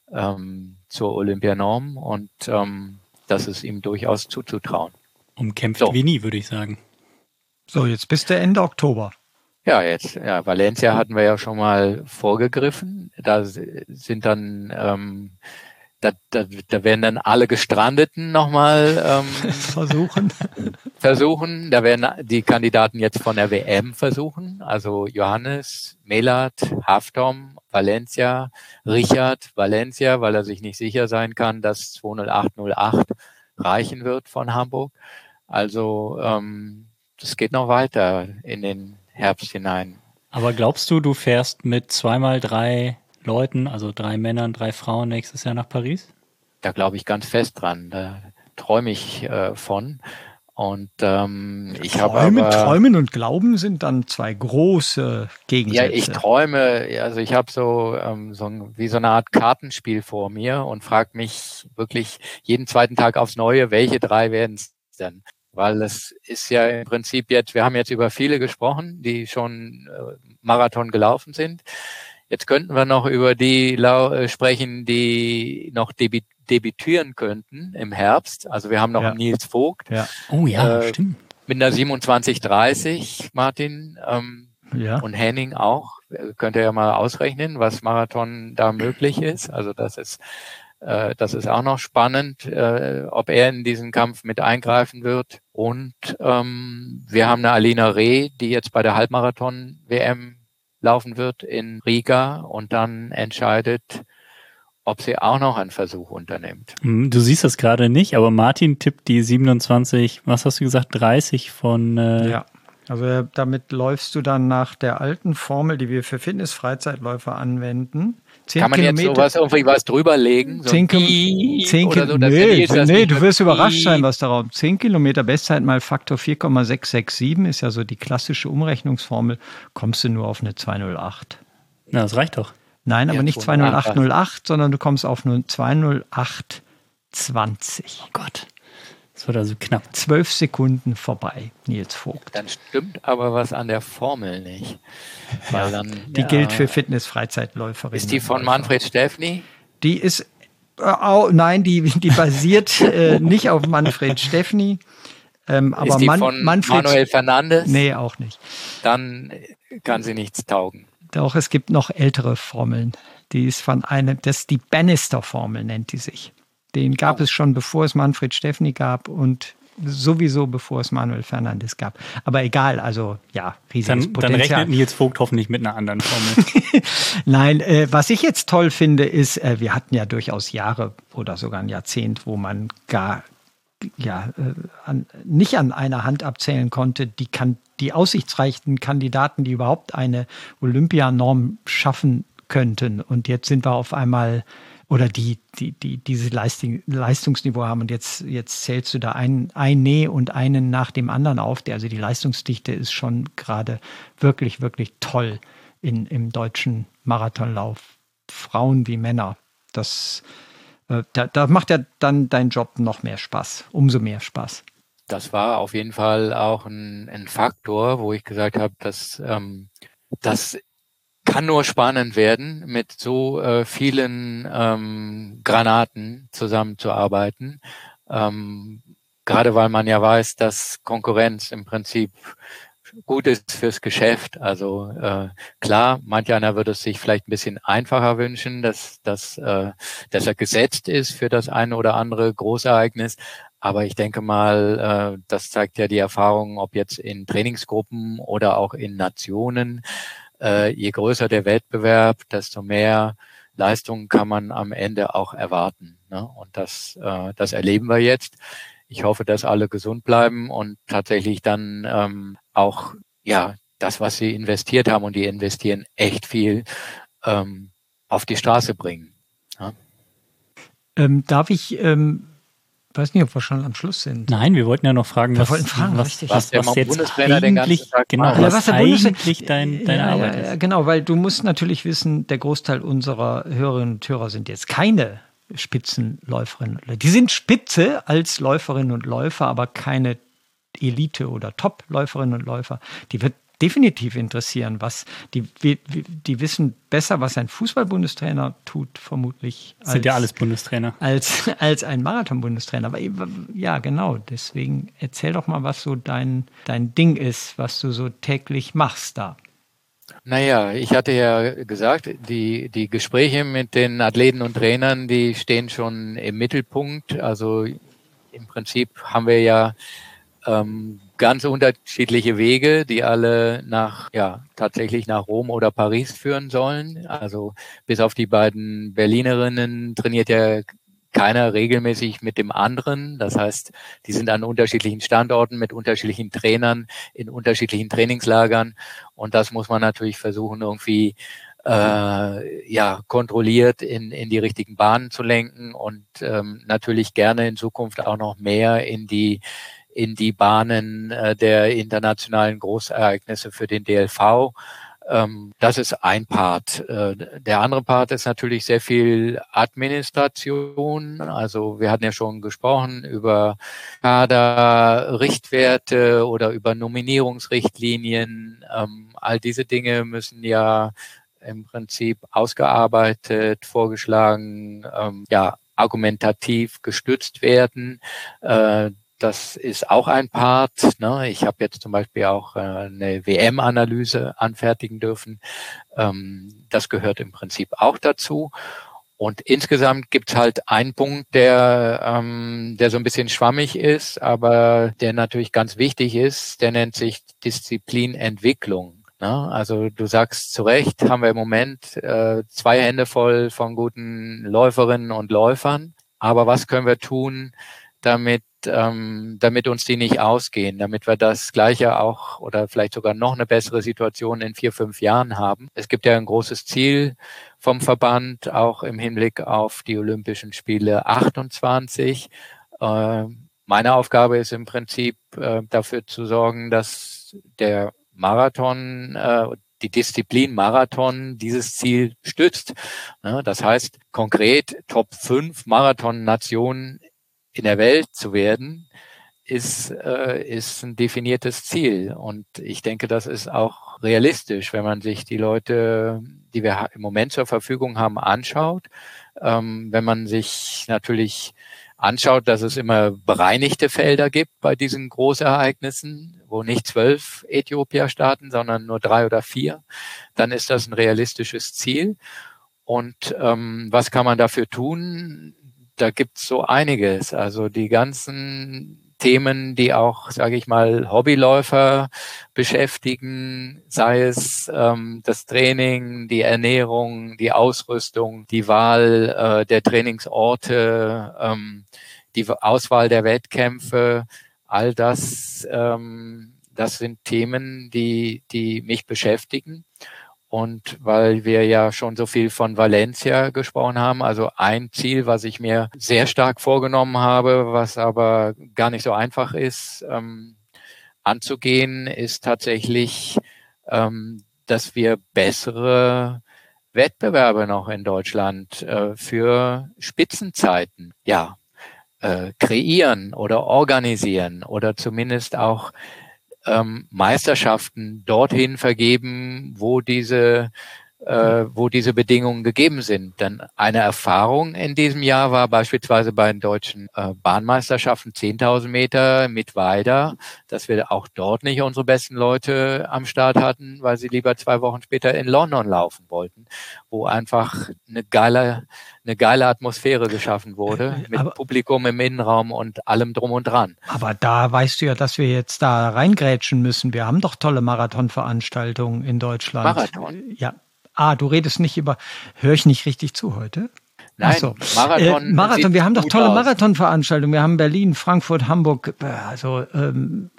ähm, zur Olympianorm und ähm, das ist ihm durchaus zuzutrauen. Umkämpft So. wie nie, würde ich sagen. So, jetzt bist du Ende Oktober. Ja, jetzt, ja, Valencia hatten wir ja schon mal vorgegriffen. Da sind dann, ähm, da, da, da werden dann alle Gestrandeten nochmal ähm, Versuchen. versuchen. Da werden die Kandidaten jetzt von der W M versuchen. Also Johannes, Melat, Haftom, Valencia, Richard, Valencia, weil er sich nicht sicher sein kann, dass zwei null acht null acht reichen wird von Hamburg. Also ähm, das geht noch weiter in den Herbst hinein. Aber glaubst du, du fährst mit zweimal drei Leuten, also drei Männern, drei Frauen nächstes Jahr nach Paris? Da glaube ich ganz fest dran. Da träume ich äh, von. Und ähm, ich habe Träumen, aber... Träumen und Glauben sind dann zwei große Gegensätze. Ja, ich träume, also ich habe so, ähm, so ein, wie so eine Art Kartenspiel vor mir und frage mich wirklich jeden zweiten Tag aufs Neue, welche drei werden es denn? Weil es ist ja im Prinzip jetzt, wir haben jetzt über viele gesprochen, die schon äh, Marathon gelaufen sind. Jetzt könnten wir noch über die lau- äh, sprechen, die noch debi- debütieren könnten im Herbst. Also wir haben noch Ja. einen Nils Vogt Ja. Oh ja, Äh, stimmt. mit einer siebenundzwanzig dreißig, Martin, ähm, Ja. und Henning auch. Könnt ihr ja mal ausrechnen, was Marathon da möglich ist. Also das ist Äh, das ist auch noch spannend, äh, ob er in diesen Kampf mit eingreifen wird. Und ähm, wir haben eine Alina Reh, die jetzt bei der Halbmarathon-W M laufen wird in Riga und dann entscheidet, ob sie auch noch einen Versuch unternimmt. Du siehst das gerade nicht, aber Martin tippt die siebenundzwanzig, was hast du gesagt, dreißig von... Äh ja, also damit läufst du dann nach der alten Formel, die wir für Fitness-Freizeitläufer anwenden. Kann man Kilometer, jetzt sowas irgendwie was drüberlegen? So zehn Kilometer, so, nee, nee du wirst überrascht sein, was darauf. zehn Kilometer Bestzeit mal Faktor vier Komma sechs sechs sieben ist ja so die klassische Umrechnungsformel, kommst du nur auf eine zwei null acht. Na, das reicht doch. Nein, aber nicht zwei null acht null acht, sondern du kommst auf nur zwei null acht zwanzig. Oh Gott, das wird also knapp. Zwölf Sekunden vorbei, Nils Vogt. Dann stimmt aber was an der Formel nicht. Weil dann, die ja, gilt für Fitness-Freizeitläuferinnen. Ist die von Manfred Steffny? Die ist, äh, oh, nein, die, die basiert äh, nicht auf Manfred Steffny. Ähm, aber ist die Man, von Manfred, Manuel Fernandes? Nee, auch nicht. Dann kann sie nichts taugen. Doch, es gibt noch ältere Formeln. Die ist von einem, das ist die Bannister-Formel, nennt die sich. Den gab oh. es schon, bevor es Manfred Steffny gab und sowieso bevor es Manuel Fernandes gab. Aber egal, also ja, riesiges dann, Potenzial. Dann rechnet Nils Vogt hoffentlich mit einer anderen Formel. Nein, äh, was ich jetzt toll finde, ist, äh, wir hatten ja durchaus Jahre oder sogar ein Jahrzehnt, wo man gar ja, äh, an, nicht an einer Hand abzählen konnte, die, kann, die aussichtsreichen Kandidaten, die überhaupt eine Olympianorm schaffen könnten. Und jetzt sind wir auf einmal, oder die, die, die diese Leistung, Leistungsniveau haben. Und jetzt, jetzt zählst du da ein, ein Nee und einen nach dem anderen auf. Der, also die Leistungsdichte ist schon gerade wirklich, wirklich toll in, im deutschen Marathonlauf. Frauen wie Männer. Das, äh, da, da macht ja dann dein Job noch mehr Spaß. Umso mehr Spaß. Das war auf jeden Fall auch ein, ein Faktor, wo ich gesagt habe, dass ähm, das kann nur spannend werden, mit so äh, vielen ähm, Granaten zusammenzuarbeiten. Ähm, gerade weil man ja weiß, dass Konkurrenz im Prinzip gut ist fürs Geschäft. Also äh, klar, manch einer würde es sich vielleicht ein bisschen einfacher wünschen, dass, dass, äh, dass er gesetzt ist für das eine oder andere Großereignis. Aber ich denke mal, äh, das zeigt ja die Erfahrung, ob jetzt in Trainingsgruppen oder auch in Nationen. Äh, je größer der Wettbewerb, desto mehr Leistung kann man am Ende auch erwarten. Ne? Und das, äh, das erleben wir jetzt. Ich hoffe, dass alle gesund bleiben und tatsächlich dann ähm, auch ja das, was sie investiert haben, und die investieren echt viel, ähm, auf die Straße bringen. Ja? Ähm, darf ich... Ähm Ich weiß nicht, ob wir schon am Schluss sind. Nein, wir wollten ja noch fragen, wir was, fragen, was, was, was, was jetzt eigentlich, genau, ja, was was der eigentlich dein, deine ja, Arbeit ja, ist. Genau, weil du musst natürlich wissen, der Großteil unserer Hörerinnen und Hörer sind jetzt keine Spitzenläuferinnen. Die sind Spitze als Läuferinnen und Läufer, aber keine Elite- oder Top-Läuferinnen und Läufer. Die wird definitiv interessieren, was die, die wissen besser, was ein Fußball-Bundestrainer tut, vermutlich. Das sind ja alles Bundestrainer. Als, als ein Marathon-Bundestrainer. Aber ja, genau. Deswegen erzähl doch mal, was so dein, dein Ding ist, was du so täglich machst da. Naja, ich hatte ja gesagt, die, die Gespräche mit den Athleten und Trainern, die stehen schon im Mittelpunkt. Also im Prinzip haben wir ja ähm, ganz unterschiedliche Wege, die alle nach, ja, tatsächlich nach Rom oder Paris führen sollen. Also bis auf die beiden Berlinerinnen trainiert ja keiner regelmäßig mit dem anderen. Das heißt, die sind an unterschiedlichen Standorten mit unterschiedlichen Trainern in unterschiedlichen Trainingslagern. Und das muss man natürlich versuchen, irgendwie äh, ja kontrolliert in, in die richtigen Bahnen zu lenken und ähm, natürlich gerne in Zukunft auch noch mehr in die in die Bahnen äh, der internationalen Großereignisse für den D L V. Ähm, das ist ein Part. Äh, der andere Part ist natürlich sehr viel Administration. Also wir hatten ja schon gesprochen über Kader-Richtwerte oder über Nominierungsrichtlinien. Ähm, all diese Dinge müssen ja im Prinzip ausgearbeitet, vorgeschlagen, ähm, ja, argumentativ gestützt werden. Äh, Das ist auch ein Part. Ne? Ich habe jetzt zum Beispiel auch äh, eine W M-Analyse anfertigen dürfen. Ähm, das gehört im Prinzip auch dazu. Und insgesamt gibt's halt einen Punkt, der, ähm, der so ein bisschen schwammig ist, aber der natürlich ganz wichtig ist. Der nennt sich Disziplinentwicklung. Ne? Also du sagst zu Recht, haben wir im Moment äh, zwei Hände voll von guten Läuferinnen und Läufern. Aber was können wir tun, damit ähm, damit uns die nicht ausgehen, damit wir das Gleiche auch oder vielleicht sogar noch eine bessere Situation in vier, fünf Jahren haben? Es gibt ja ein großes Ziel vom Verband, auch im Hinblick auf die Olympischen Spiele achtundzwanzig. Äh, meine Aufgabe ist im Prinzip äh, dafür zu sorgen, dass der Marathon, äh, die Disziplin Marathon dieses Ziel stützt. Ja, das heißt konkret Top fünf Marathon-Nationen in der Welt zu werden, ist, äh, ist ein definiertes Ziel. Und ich denke, das ist auch realistisch, wenn man sich die Leute, die wir im Moment zur Verfügung haben, anschaut. Ähm, wenn man sich natürlich anschaut, dass es immer bereinigte Felder gibt bei diesen Großereignissen, wo nicht zwölf Äthiopier starten, sondern nur drei oder vier, dann ist das ein realistisches Ziel. Und ähm, was kann man dafür tun? Da gibt's so einiges. Also die ganzen Themen, die auch, sage ich mal, Hobbyläufer beschäftigen, sei es ähm, das Training, die Ernährung, die Ausrüstung, die Wahl äh, der Trainingsorte, ähm, die Auswahl der Wettkämpfe, all das, ähm, das sind Themen, die, die mich beschäftigen. Und weil wir ja schon so viel von Valencia gesprochen haben, also ein Ziel, was ich mir sehr stark vorgenommen habe, was aber gar nicht so einfach ist, ähm, anzugehen, ist tatsächlich, ähm, dass wir bessere Wettbewerbe noch in Deutschland äh, für Spitzenzeiten, ja, äh, kreieren oder organisieren oder zumindest auch Ähm, Meisterschaften dorthin vergeben, wo diese, äh, wo diese Bedingungen gegeben sind. Denn eine Erfahrung in diesem Jahr war beispielsweise bei den deutschen äh, Bahnmeisterschaften zehntausend Meter mit Weider, dass wir auch dort nicht unsere besten Leute am Start hatten, weil sie lieber zwei Wochen später in London laufen wollten, wo einfach eine geile, eine geile Atmosphäre geschaffen wurde, mit aber, Publikum im Innenraum und allem drum und dran. Aber da weißt du ja, dass wir jetzt da reingrätschen müssen. Wir haben doch tolle Marathonveranstaltungen in Deutschland. Marathon? Ja. Ah, du redest nicht über, höre ich nicht richtig zu heute? Nein, so. Marathon. Äh, Marathon, wir haben doch tolle aus. Marathonveranstaltungen. Wir haben Berlin, Frankfurt, Hamburg. Also ähm,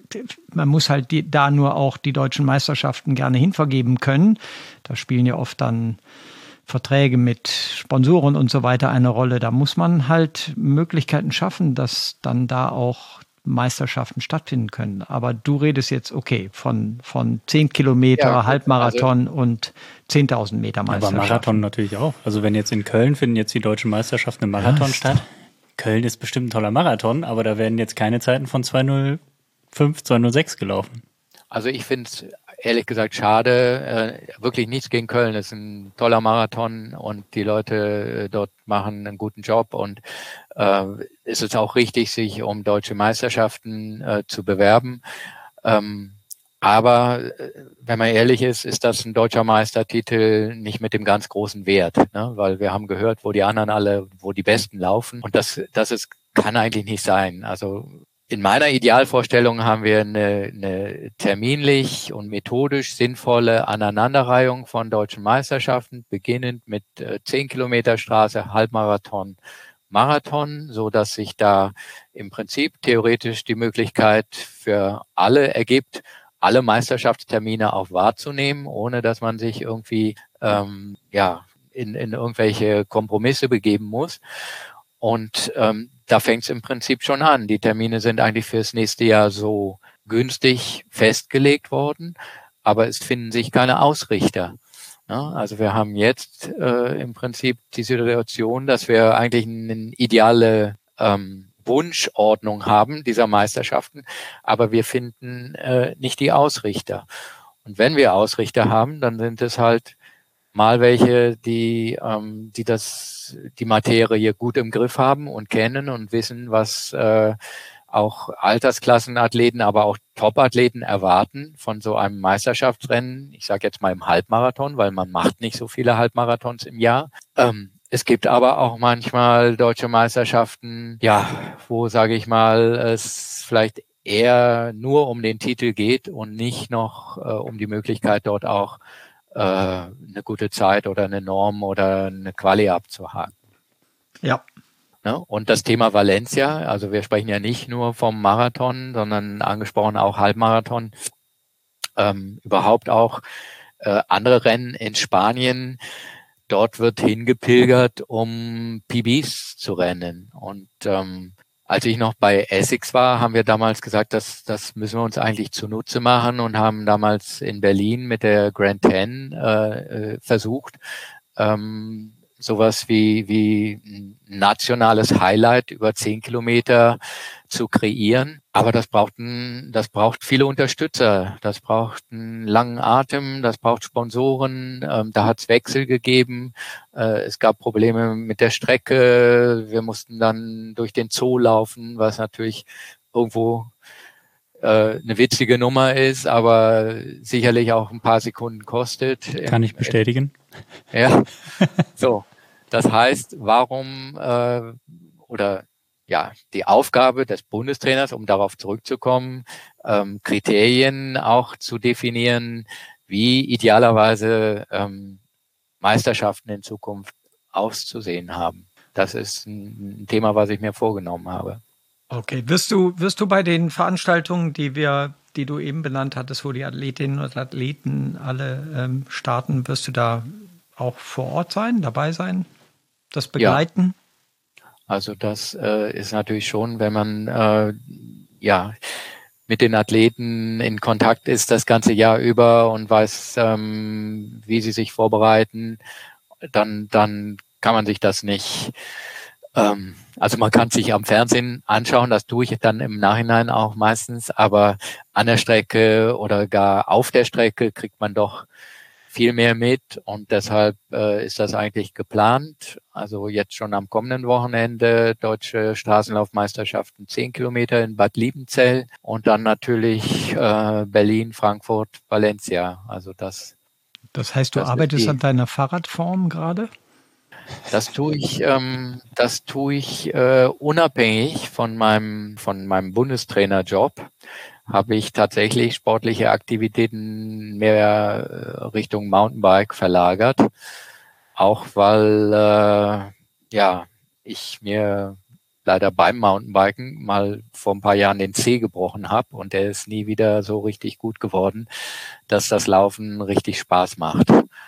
man muss halt die, da nur auch die deutschen Meisterschaften gerne hinvergeben können. Da spielen ja oft dann Verträge mit Sponsoren und so weiter eine Rolle. Da muss man halt Möglichkeiten schaffen, dass dann da auch Meisterschaften stattfinden können. Aber du redest jetzt, okay, von, von zehn Kilometer, ja, Halbmarathon also, und zehntausend Meter Meisterschaften. Aber Marathon natürlich auch. Also wenn jetzt in Köln finden jetzt die deutschen Meisterschaften im Marathon ja, statt. Köln ist bestimmt ein toller Marathon, aber da werden jetzt keine Zeiten von zwei null fünf, zwei null sechs gelaufen. Also ich finde es ehrlich gesagt schade, äh, wirklich nichts gegen Köln. Es ist ein toller Marathon und die Leute äh, dort machen einen guten Job und äh, es ist auch richtig, sich um deutsche Meisterschaften äh, zu bewerben. Ähm, aber äh, wenn man ehrlich ist, ist das ein deutscher Meistertitel nicht mit dem ganz großen Wert, ne? Weil wir haben gehört, wo die anderen alle, wo die Besten laufen und das, das ist, kann eigentlich nicht sein. Also in meiner Idealvorstellung haben wir eine, eine terminlich und methodisch sinnvolle Aneinanderreihung von deutschen Meisterschaften, beginnend mit äh, zehn Kilometer Straße, Halbmarathon, Marathon, so dass sich da im Prinzip theoretisch die Möglichkeit für alle ergibt, alle Meisterschaftstermine auch wahrzunehmen, ohne dass man sich irgendwie ähm, ja in, in irgendwelche Kompromisse begeben muss. Und ähm, da fängt es im Prinzip schon an. Die Termine sind eigentlich fürs nächste Jahr so günstig festgelegt worden, aber es finden sich keine Ausrichter. Ja, also wir haben jetzt äh, im Prinzip die Situation, dass wir eigentlich eine ideale ähm, Wunschordnung haben dieser Meisterschaften, aber wir finden äh, nicht die Ausrichter. Und wenn wir Ausrichter haben, dann sind es halt mal welche, die, ähm, die das, die Materie gut im Griff haben und kennen und wissen, was äh, auch Altersklassenathleten, aber auch Topathleten erwarten von so einem Meisterschaftsrennen. Ich sage jetzt mal im Halbmarathon, weil man macht nicht so viele Halbmarathons im Jahr. Ähm, Es gibt aber auch manchmal deutsche Meisterschaften, ja, wo, sage ich mal, es vielleicht eher nur um den Titel geht und nicht noch äh, um die Möglichkeit, dort auch äh, eine gute Zeit oder eine Norm oder eine Quali abzuhaken. Ja. Ne? Und das Thema Valencia, also wir sprechen ja nicht nur vom Marathon, sondern angesprochen auch Halbmarathon, ähm, überhaupt auch äh, andere Rennen in Spanien. Dort wird hingepilgert, um P Bs zu rennen. Und ähm, als ich noch bei Essex war, haben wir damals gesagt, dass das müssen wir uns eigentlich zunutze machen und haben damals in Berlin mit der Grand Ten äh, versucht, ähm, sowas wie wie ein nationales Highlight über zehn Kilometer zu kreieren. Aber das braucht ein, das braucht viele Unterstützer. Das braucht einen langen Atem. Das braucht Sponsoren. Ähm, da hat es Wechsel gegeben. Äh, es gab Probleme mit der Strecke. Wir mussten dann durch den Zoo laufen, was natürlich irgendwo äh, eine witzige Nummer ist, aber sicherlich auch ein paar Sekunden kostet. Kann ich bestätigen. Ja, so. Das heißt, warum äh, oder ja, die Aufgabe des Bundestrainers, um darauf zurückzukommen, ähm, Kriterien auch zu definieren, wie idealerweise ähm, Meisterschaften in Zukunft auszusehen haben. Das ist ein, ein Thema, was ich mir vorgenommen habe. Okay, wirst du, wirst du bei den Veranstaltungen, die wir, die du eben benannt hattest, wo die Athletinnen und Athleten alle ähm, starten, wirst du da auch vor Ort sein, dabei sein, das begleiten? Ja. Also das äh, ist natürlich schon, wenn man äh, ja mit den Athleten in Kontakt ist das ganze Jahr über und weiß, ähm, wie sie sich vorbereiten, dann dann kann man sich das nicht, ähm, also man kann es sich am Fernsehen anschauen, das tue ich dann im Nachhinein auch meistens, aber an der Strecke oder gar auf der Strecke kriegt man doch viel mehr mit und deshalb äh, ist das eigentlich geplant. Also jetzt schon am kommenden Wochenende deutsche Straßenlaufmeisterschaften zehn Kilometer in Bad Liebenzell und dann natürlich äh, Berlin, Frankfurt, Valencia. Also das. Das heißt, du das arbeitest an deiner Fahrradform gerade? Das tue ich, ähm, das tue ich äh, unabhängig von meinem von meinem Bundestrainerjob. Habe ich tatsächlich sportliche Aktivitäten mehr Richtung Mountainbike verlagert. Auch weil äh, ja ich mir leider beim Mountainbiken mal vor ein paar Jahren den Zeh gebrochen habe und der ist nie wieder so richtig gut geworden, dass das Laufen richtig Spaß macht.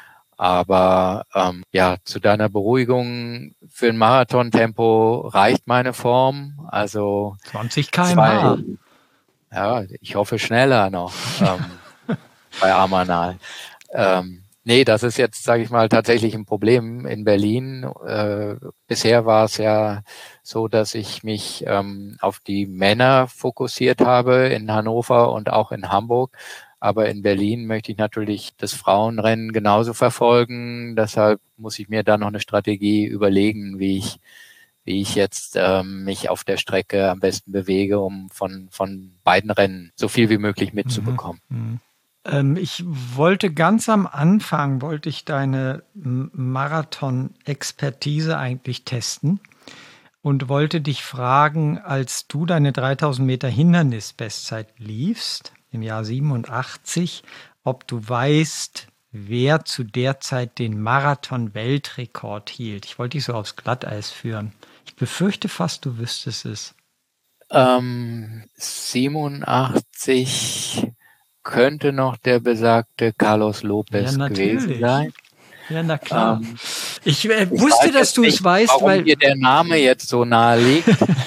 Aber ähm, ja, zu deiner Beruhigung, für ein Marathontempo reicht meine Form. Also zwanzig Kilometer pro Stunde. Ja, ich hoffe schneller noch ähm, bei Amanal. Ähm, nee, das ist jetzt, sage ich mal, tatsächlich ein Problem in Berlin. Äh, bisher war es ja so, dass ich mich ähm, auf die Männer fokussiert habe in Hannover und auch in Hamburg. Aber in Berlin möchte ich natürlich das Frauenrennen genauso verfolgen. Deshalb muss ich mir da noch eine Strategie überlegen, wie ich wie ich jetzt ähm, mich auf der Strecke am besten bewege, um von von beiden Rennen so viel wie möglich mitzubekommen. Mhm. Ähm, ich wollte ganz am Anfang, wollte ich deine Marathon-Expertise eigentlich testen und wollte dich fragen, als du deine dreitausend Meter Hindernis-Bestzeit liefst, im Jahr siebenundachtzig, ob du weißt, wer zu der Zeit den Marathon-Weltrekord hielt. Ich wollte dich so aufs Glatteis führen. Ich befürchte fast, du wüsstest es. Ähm, siebenundachtzig könnte noch der besagte Carlos Lopez ja, gewesen sein. Ja, na klar. Ähm, ich äh, ich wusste, dass du es weißt, warum weil dir der Name jetzt so nahe liegt.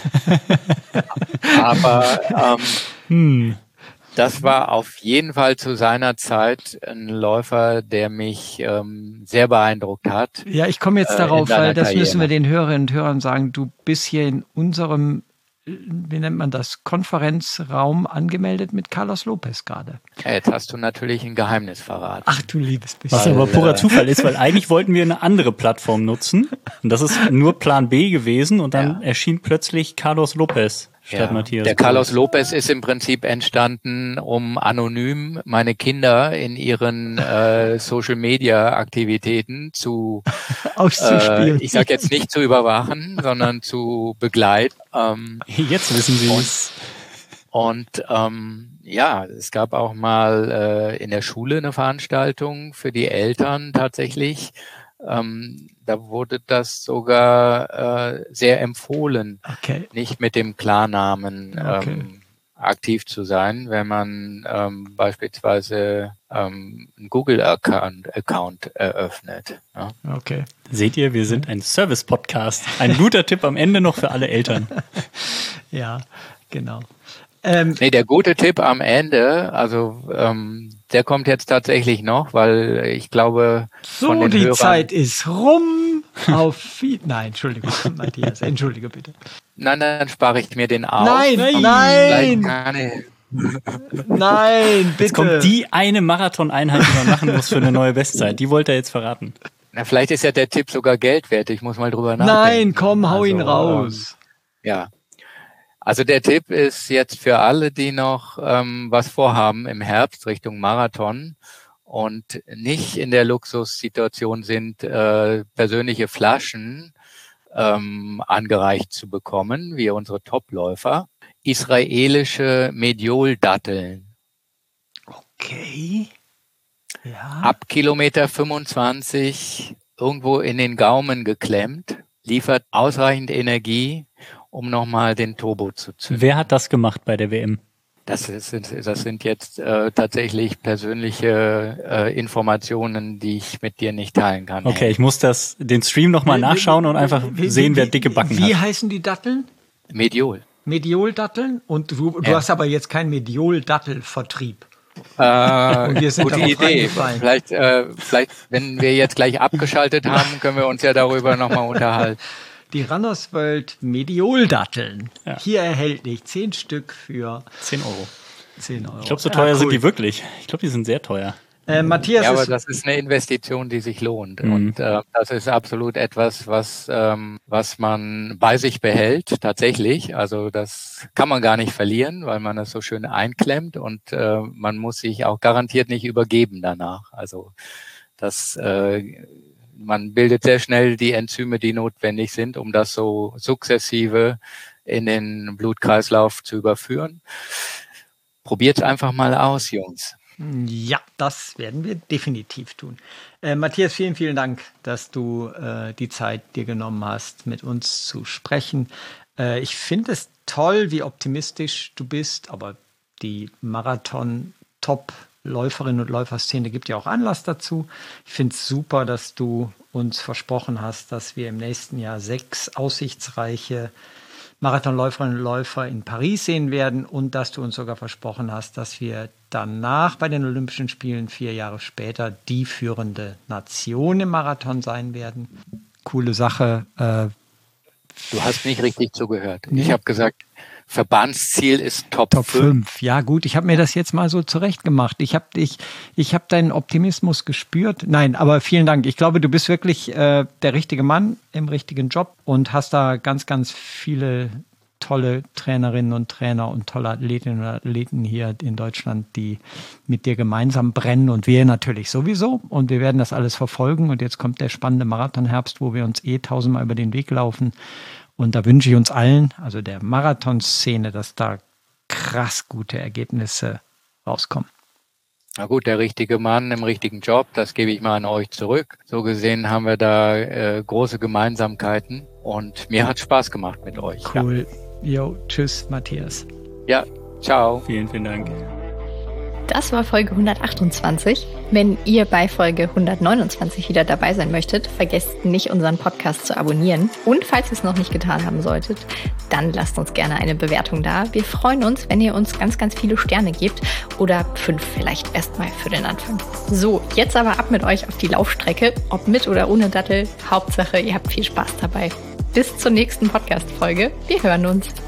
Aber ähm, hm. das war auf jeden Fall zu seiner Zeit ein Läufer, der mich ähm, sehr beeindruckt hat. Ja, ich komme jetzt äh, darauf, weil das Karriere. müssen wir den Hörerinnen und Hörern sagen. Du bist hier in unserem, wie nennt man das, Konferenzraum angemeldet mit Carlos Lopez gerade. Ja, jetzt hast du natürlich ein Geheimnis verraten. Ach du liebes bisschen. Was aber purer Zufall ist, weil eigentlich wollten wir eine andere Plattform nutzen. Und das ist nur Plan B gewesen und dann ja. erschien plötzlich Carlos Lopez. statt Ja. Matthias. Der Carlos Lopez ist im Prinzip entstanden, um anonym meine Kinder in ihren äh, Social-Media-Aktivitäten zu, Auszuspielen. äh, ich sage jetzt nicht zu überwachen, sondern zu begleiten. Ähm, Jetzt wissen Sie es. Und ähm, ja, es gab auch mal äh, in der Schule eine Veranstaltung für die Eltern tatsächlich. Ähm, da wurde das sogar äh, sehr empfohlen, Okay. nicht mit dem Klarnamen Okay. ähm, aktiv zu sein, wenn man ähm, beispielsweise ähm, einen Google-Account Account eröffnet. Ja. Okay. Seht ihr, wir sind ein Service-Podcast. Ein guter Tipp am Ende noch für alle Eltern. Ja, genau. Ähm, Nee, der gute Tipp am Ende, also ähm, der kommt jetzt tatsächlich noch, weil ich glaube, so, von den die Hörern, Zeit ist rum. Auf viel. Nein, Entschuldigung, Matthias, entschuldige bitte. Nein, dann spare ich mir den auf. Nein, Und nein. vielleicht keine- Nein, bitte. Jetzt kommt die eine Marathon-Einheit, die man machen muss für eine neue Bestzeit. Die wollte er jetzt verraten. Na, vielleicht ist ja der Tipp sogar Geld wert. Ich muss mal drüber nachdenken. Nein, komm, hau ihn Also, raus. Ähm, ja. Also der Tipp ist jetzt für alle, die noch ähm, was vorhaben im Herbst Richtung Marathon und nicht in der Luxussituation sind, äh, persönliche Flaschen ähm, angereicht zu bekommen, wie unsere Topläufer. Israelische Mediol-Datteln. Okay. Ja. Ab Kilometer fünfundzwanzig irgendwo in den Gaumen geklemmt, liefert ausreichend Energie, um nochmal den Turbo zu zünden. Wer hat das gemacht bei der W M? Das, ist, das sind jetzt äh, tatsächlich persönliche äh, Informationen, die ich mit dir nicht teilen kann. Okay, ich muss das, den Stream nochmal nachschauen und einfach Wie- sehen, wie- wer dicke Backen Wie hat. heißen die Datteln? Mediol. Mediol-Datteln? Und du, du Ja. hast aber jetzt keinen Mediol-Dattel-Vertrieb. Äh, Und wir sind gute darauf Idee. reingefallen. Vielleicht, äh, vielleicht, wenn wir jetzt gleich abgeschaltet haben, können wir uns ja darüber nochmal unterhalten. Die Runners World Mediol-Datteln. Ja. Hier erhältlich zehn Stück für zehn Euro. zehn Euro. Ich glaube, so teuer Ja, sind cool. die wirklich. Ich glaube, die sind sehr teuer. Äh, Matthias Ja, aber ist, das ist eine Investition, die sich lohnt. Mhm. Und äh, das ist absolut etwas, was, ähm, was man bei sich behält, tatsächlich. Also das kann man gar nicht verlieren, weil man das so schön einklemmt und äh, man muss sich auch garantiert nicht übergeben danach. Also das, äh, man bildet sehr schnell die Enzyme, die notwendig sind, um das so sukzessive in den Blutkreislauf zu überführen. Probiert einfach mal aus, Jungs. Ja, das werden wir definitiv tun. Äh, Matthias, vielen, vielen Dank, dass du äh, die Zeit dir genommen hast, mit uns zu sprechen. Äh, ich finde es toll, wie optimistisch du bist, aber die Marathon-Top-Läuferinnen und Läuferszene gibt ja auch Anlass dazu. Ich finde es super, dass du uns versprochen hast, dass wir im nächsten Jahr sechs aussichtsreiche Marathonläuferinnen und Läufer in Paris sehen werden und dass du uns sogar versprochen hast, dass wir danach bei den Olympischen Spielen vier Jahre später die führende Nation im Marathon sein werden. Coole Sache. Äh, Du hast nicht richtig zugehört. Nee. Ich habe gesagt, Verbandsziel ist Top, Top fünf. fünf. Ja gut, ich habe mir das jetzt mal so zurechtgemacht. Ich habe ich, ich hab deinen Optimismus gespürt. Nein, aber vielen Dank. Ich glaube, du bist wirklich äh, der richtige Mann im richtigen Job und hast da ganz, ganz viele tolle Trainerinnen und Trainer und tolle Athletinnen und Athleten hier in Deutschland, die mit dir gemeinsam brennen und wir natürlich sowieso. Und wir werden das alles verfolgen. Und jetzt kommt der spannende Marathonherbst, wo wir uns eh tausendmal über den Weg laufen. Und da wünsche ich uns allen, also der Marathonszene, dass da krass gute Ergebnisse rauskommen. Na gut, der richtige Mann im richtigen Job, das gebe ich mal an euch zurück. So gesehen haben wir da äh, große Gemeinsamkeiten und mir hat Spaß gemacht mit euch. Cool. Jo, tschüss, Matthias. Ja, ja, ciao. Vielen, vielen Dank. Das war Folge hundertachtundzwanzig. Wenn ihr bei Folge hundertneunundzwanzig wieder dabei sein möchtet, vergesst nicht, unseren Podcast zu abonnieren. Und falls ihr es noch nicht getan haben solltet, dann lasst uns gerne eine Bewertung da. Wir freuen uns, wenn ihr uns ganz, ganz viele Sterne gebt oder fünf vielleicht erstmal für den Anfang. So, jetzt aber ab mit euch auf die Laufstrecke, ob mit oder ohne Dattel. Hauptsache, ihr habt viel Spaß dabei. Bis zur nächsten Podcast-Folge. Wir hören uns.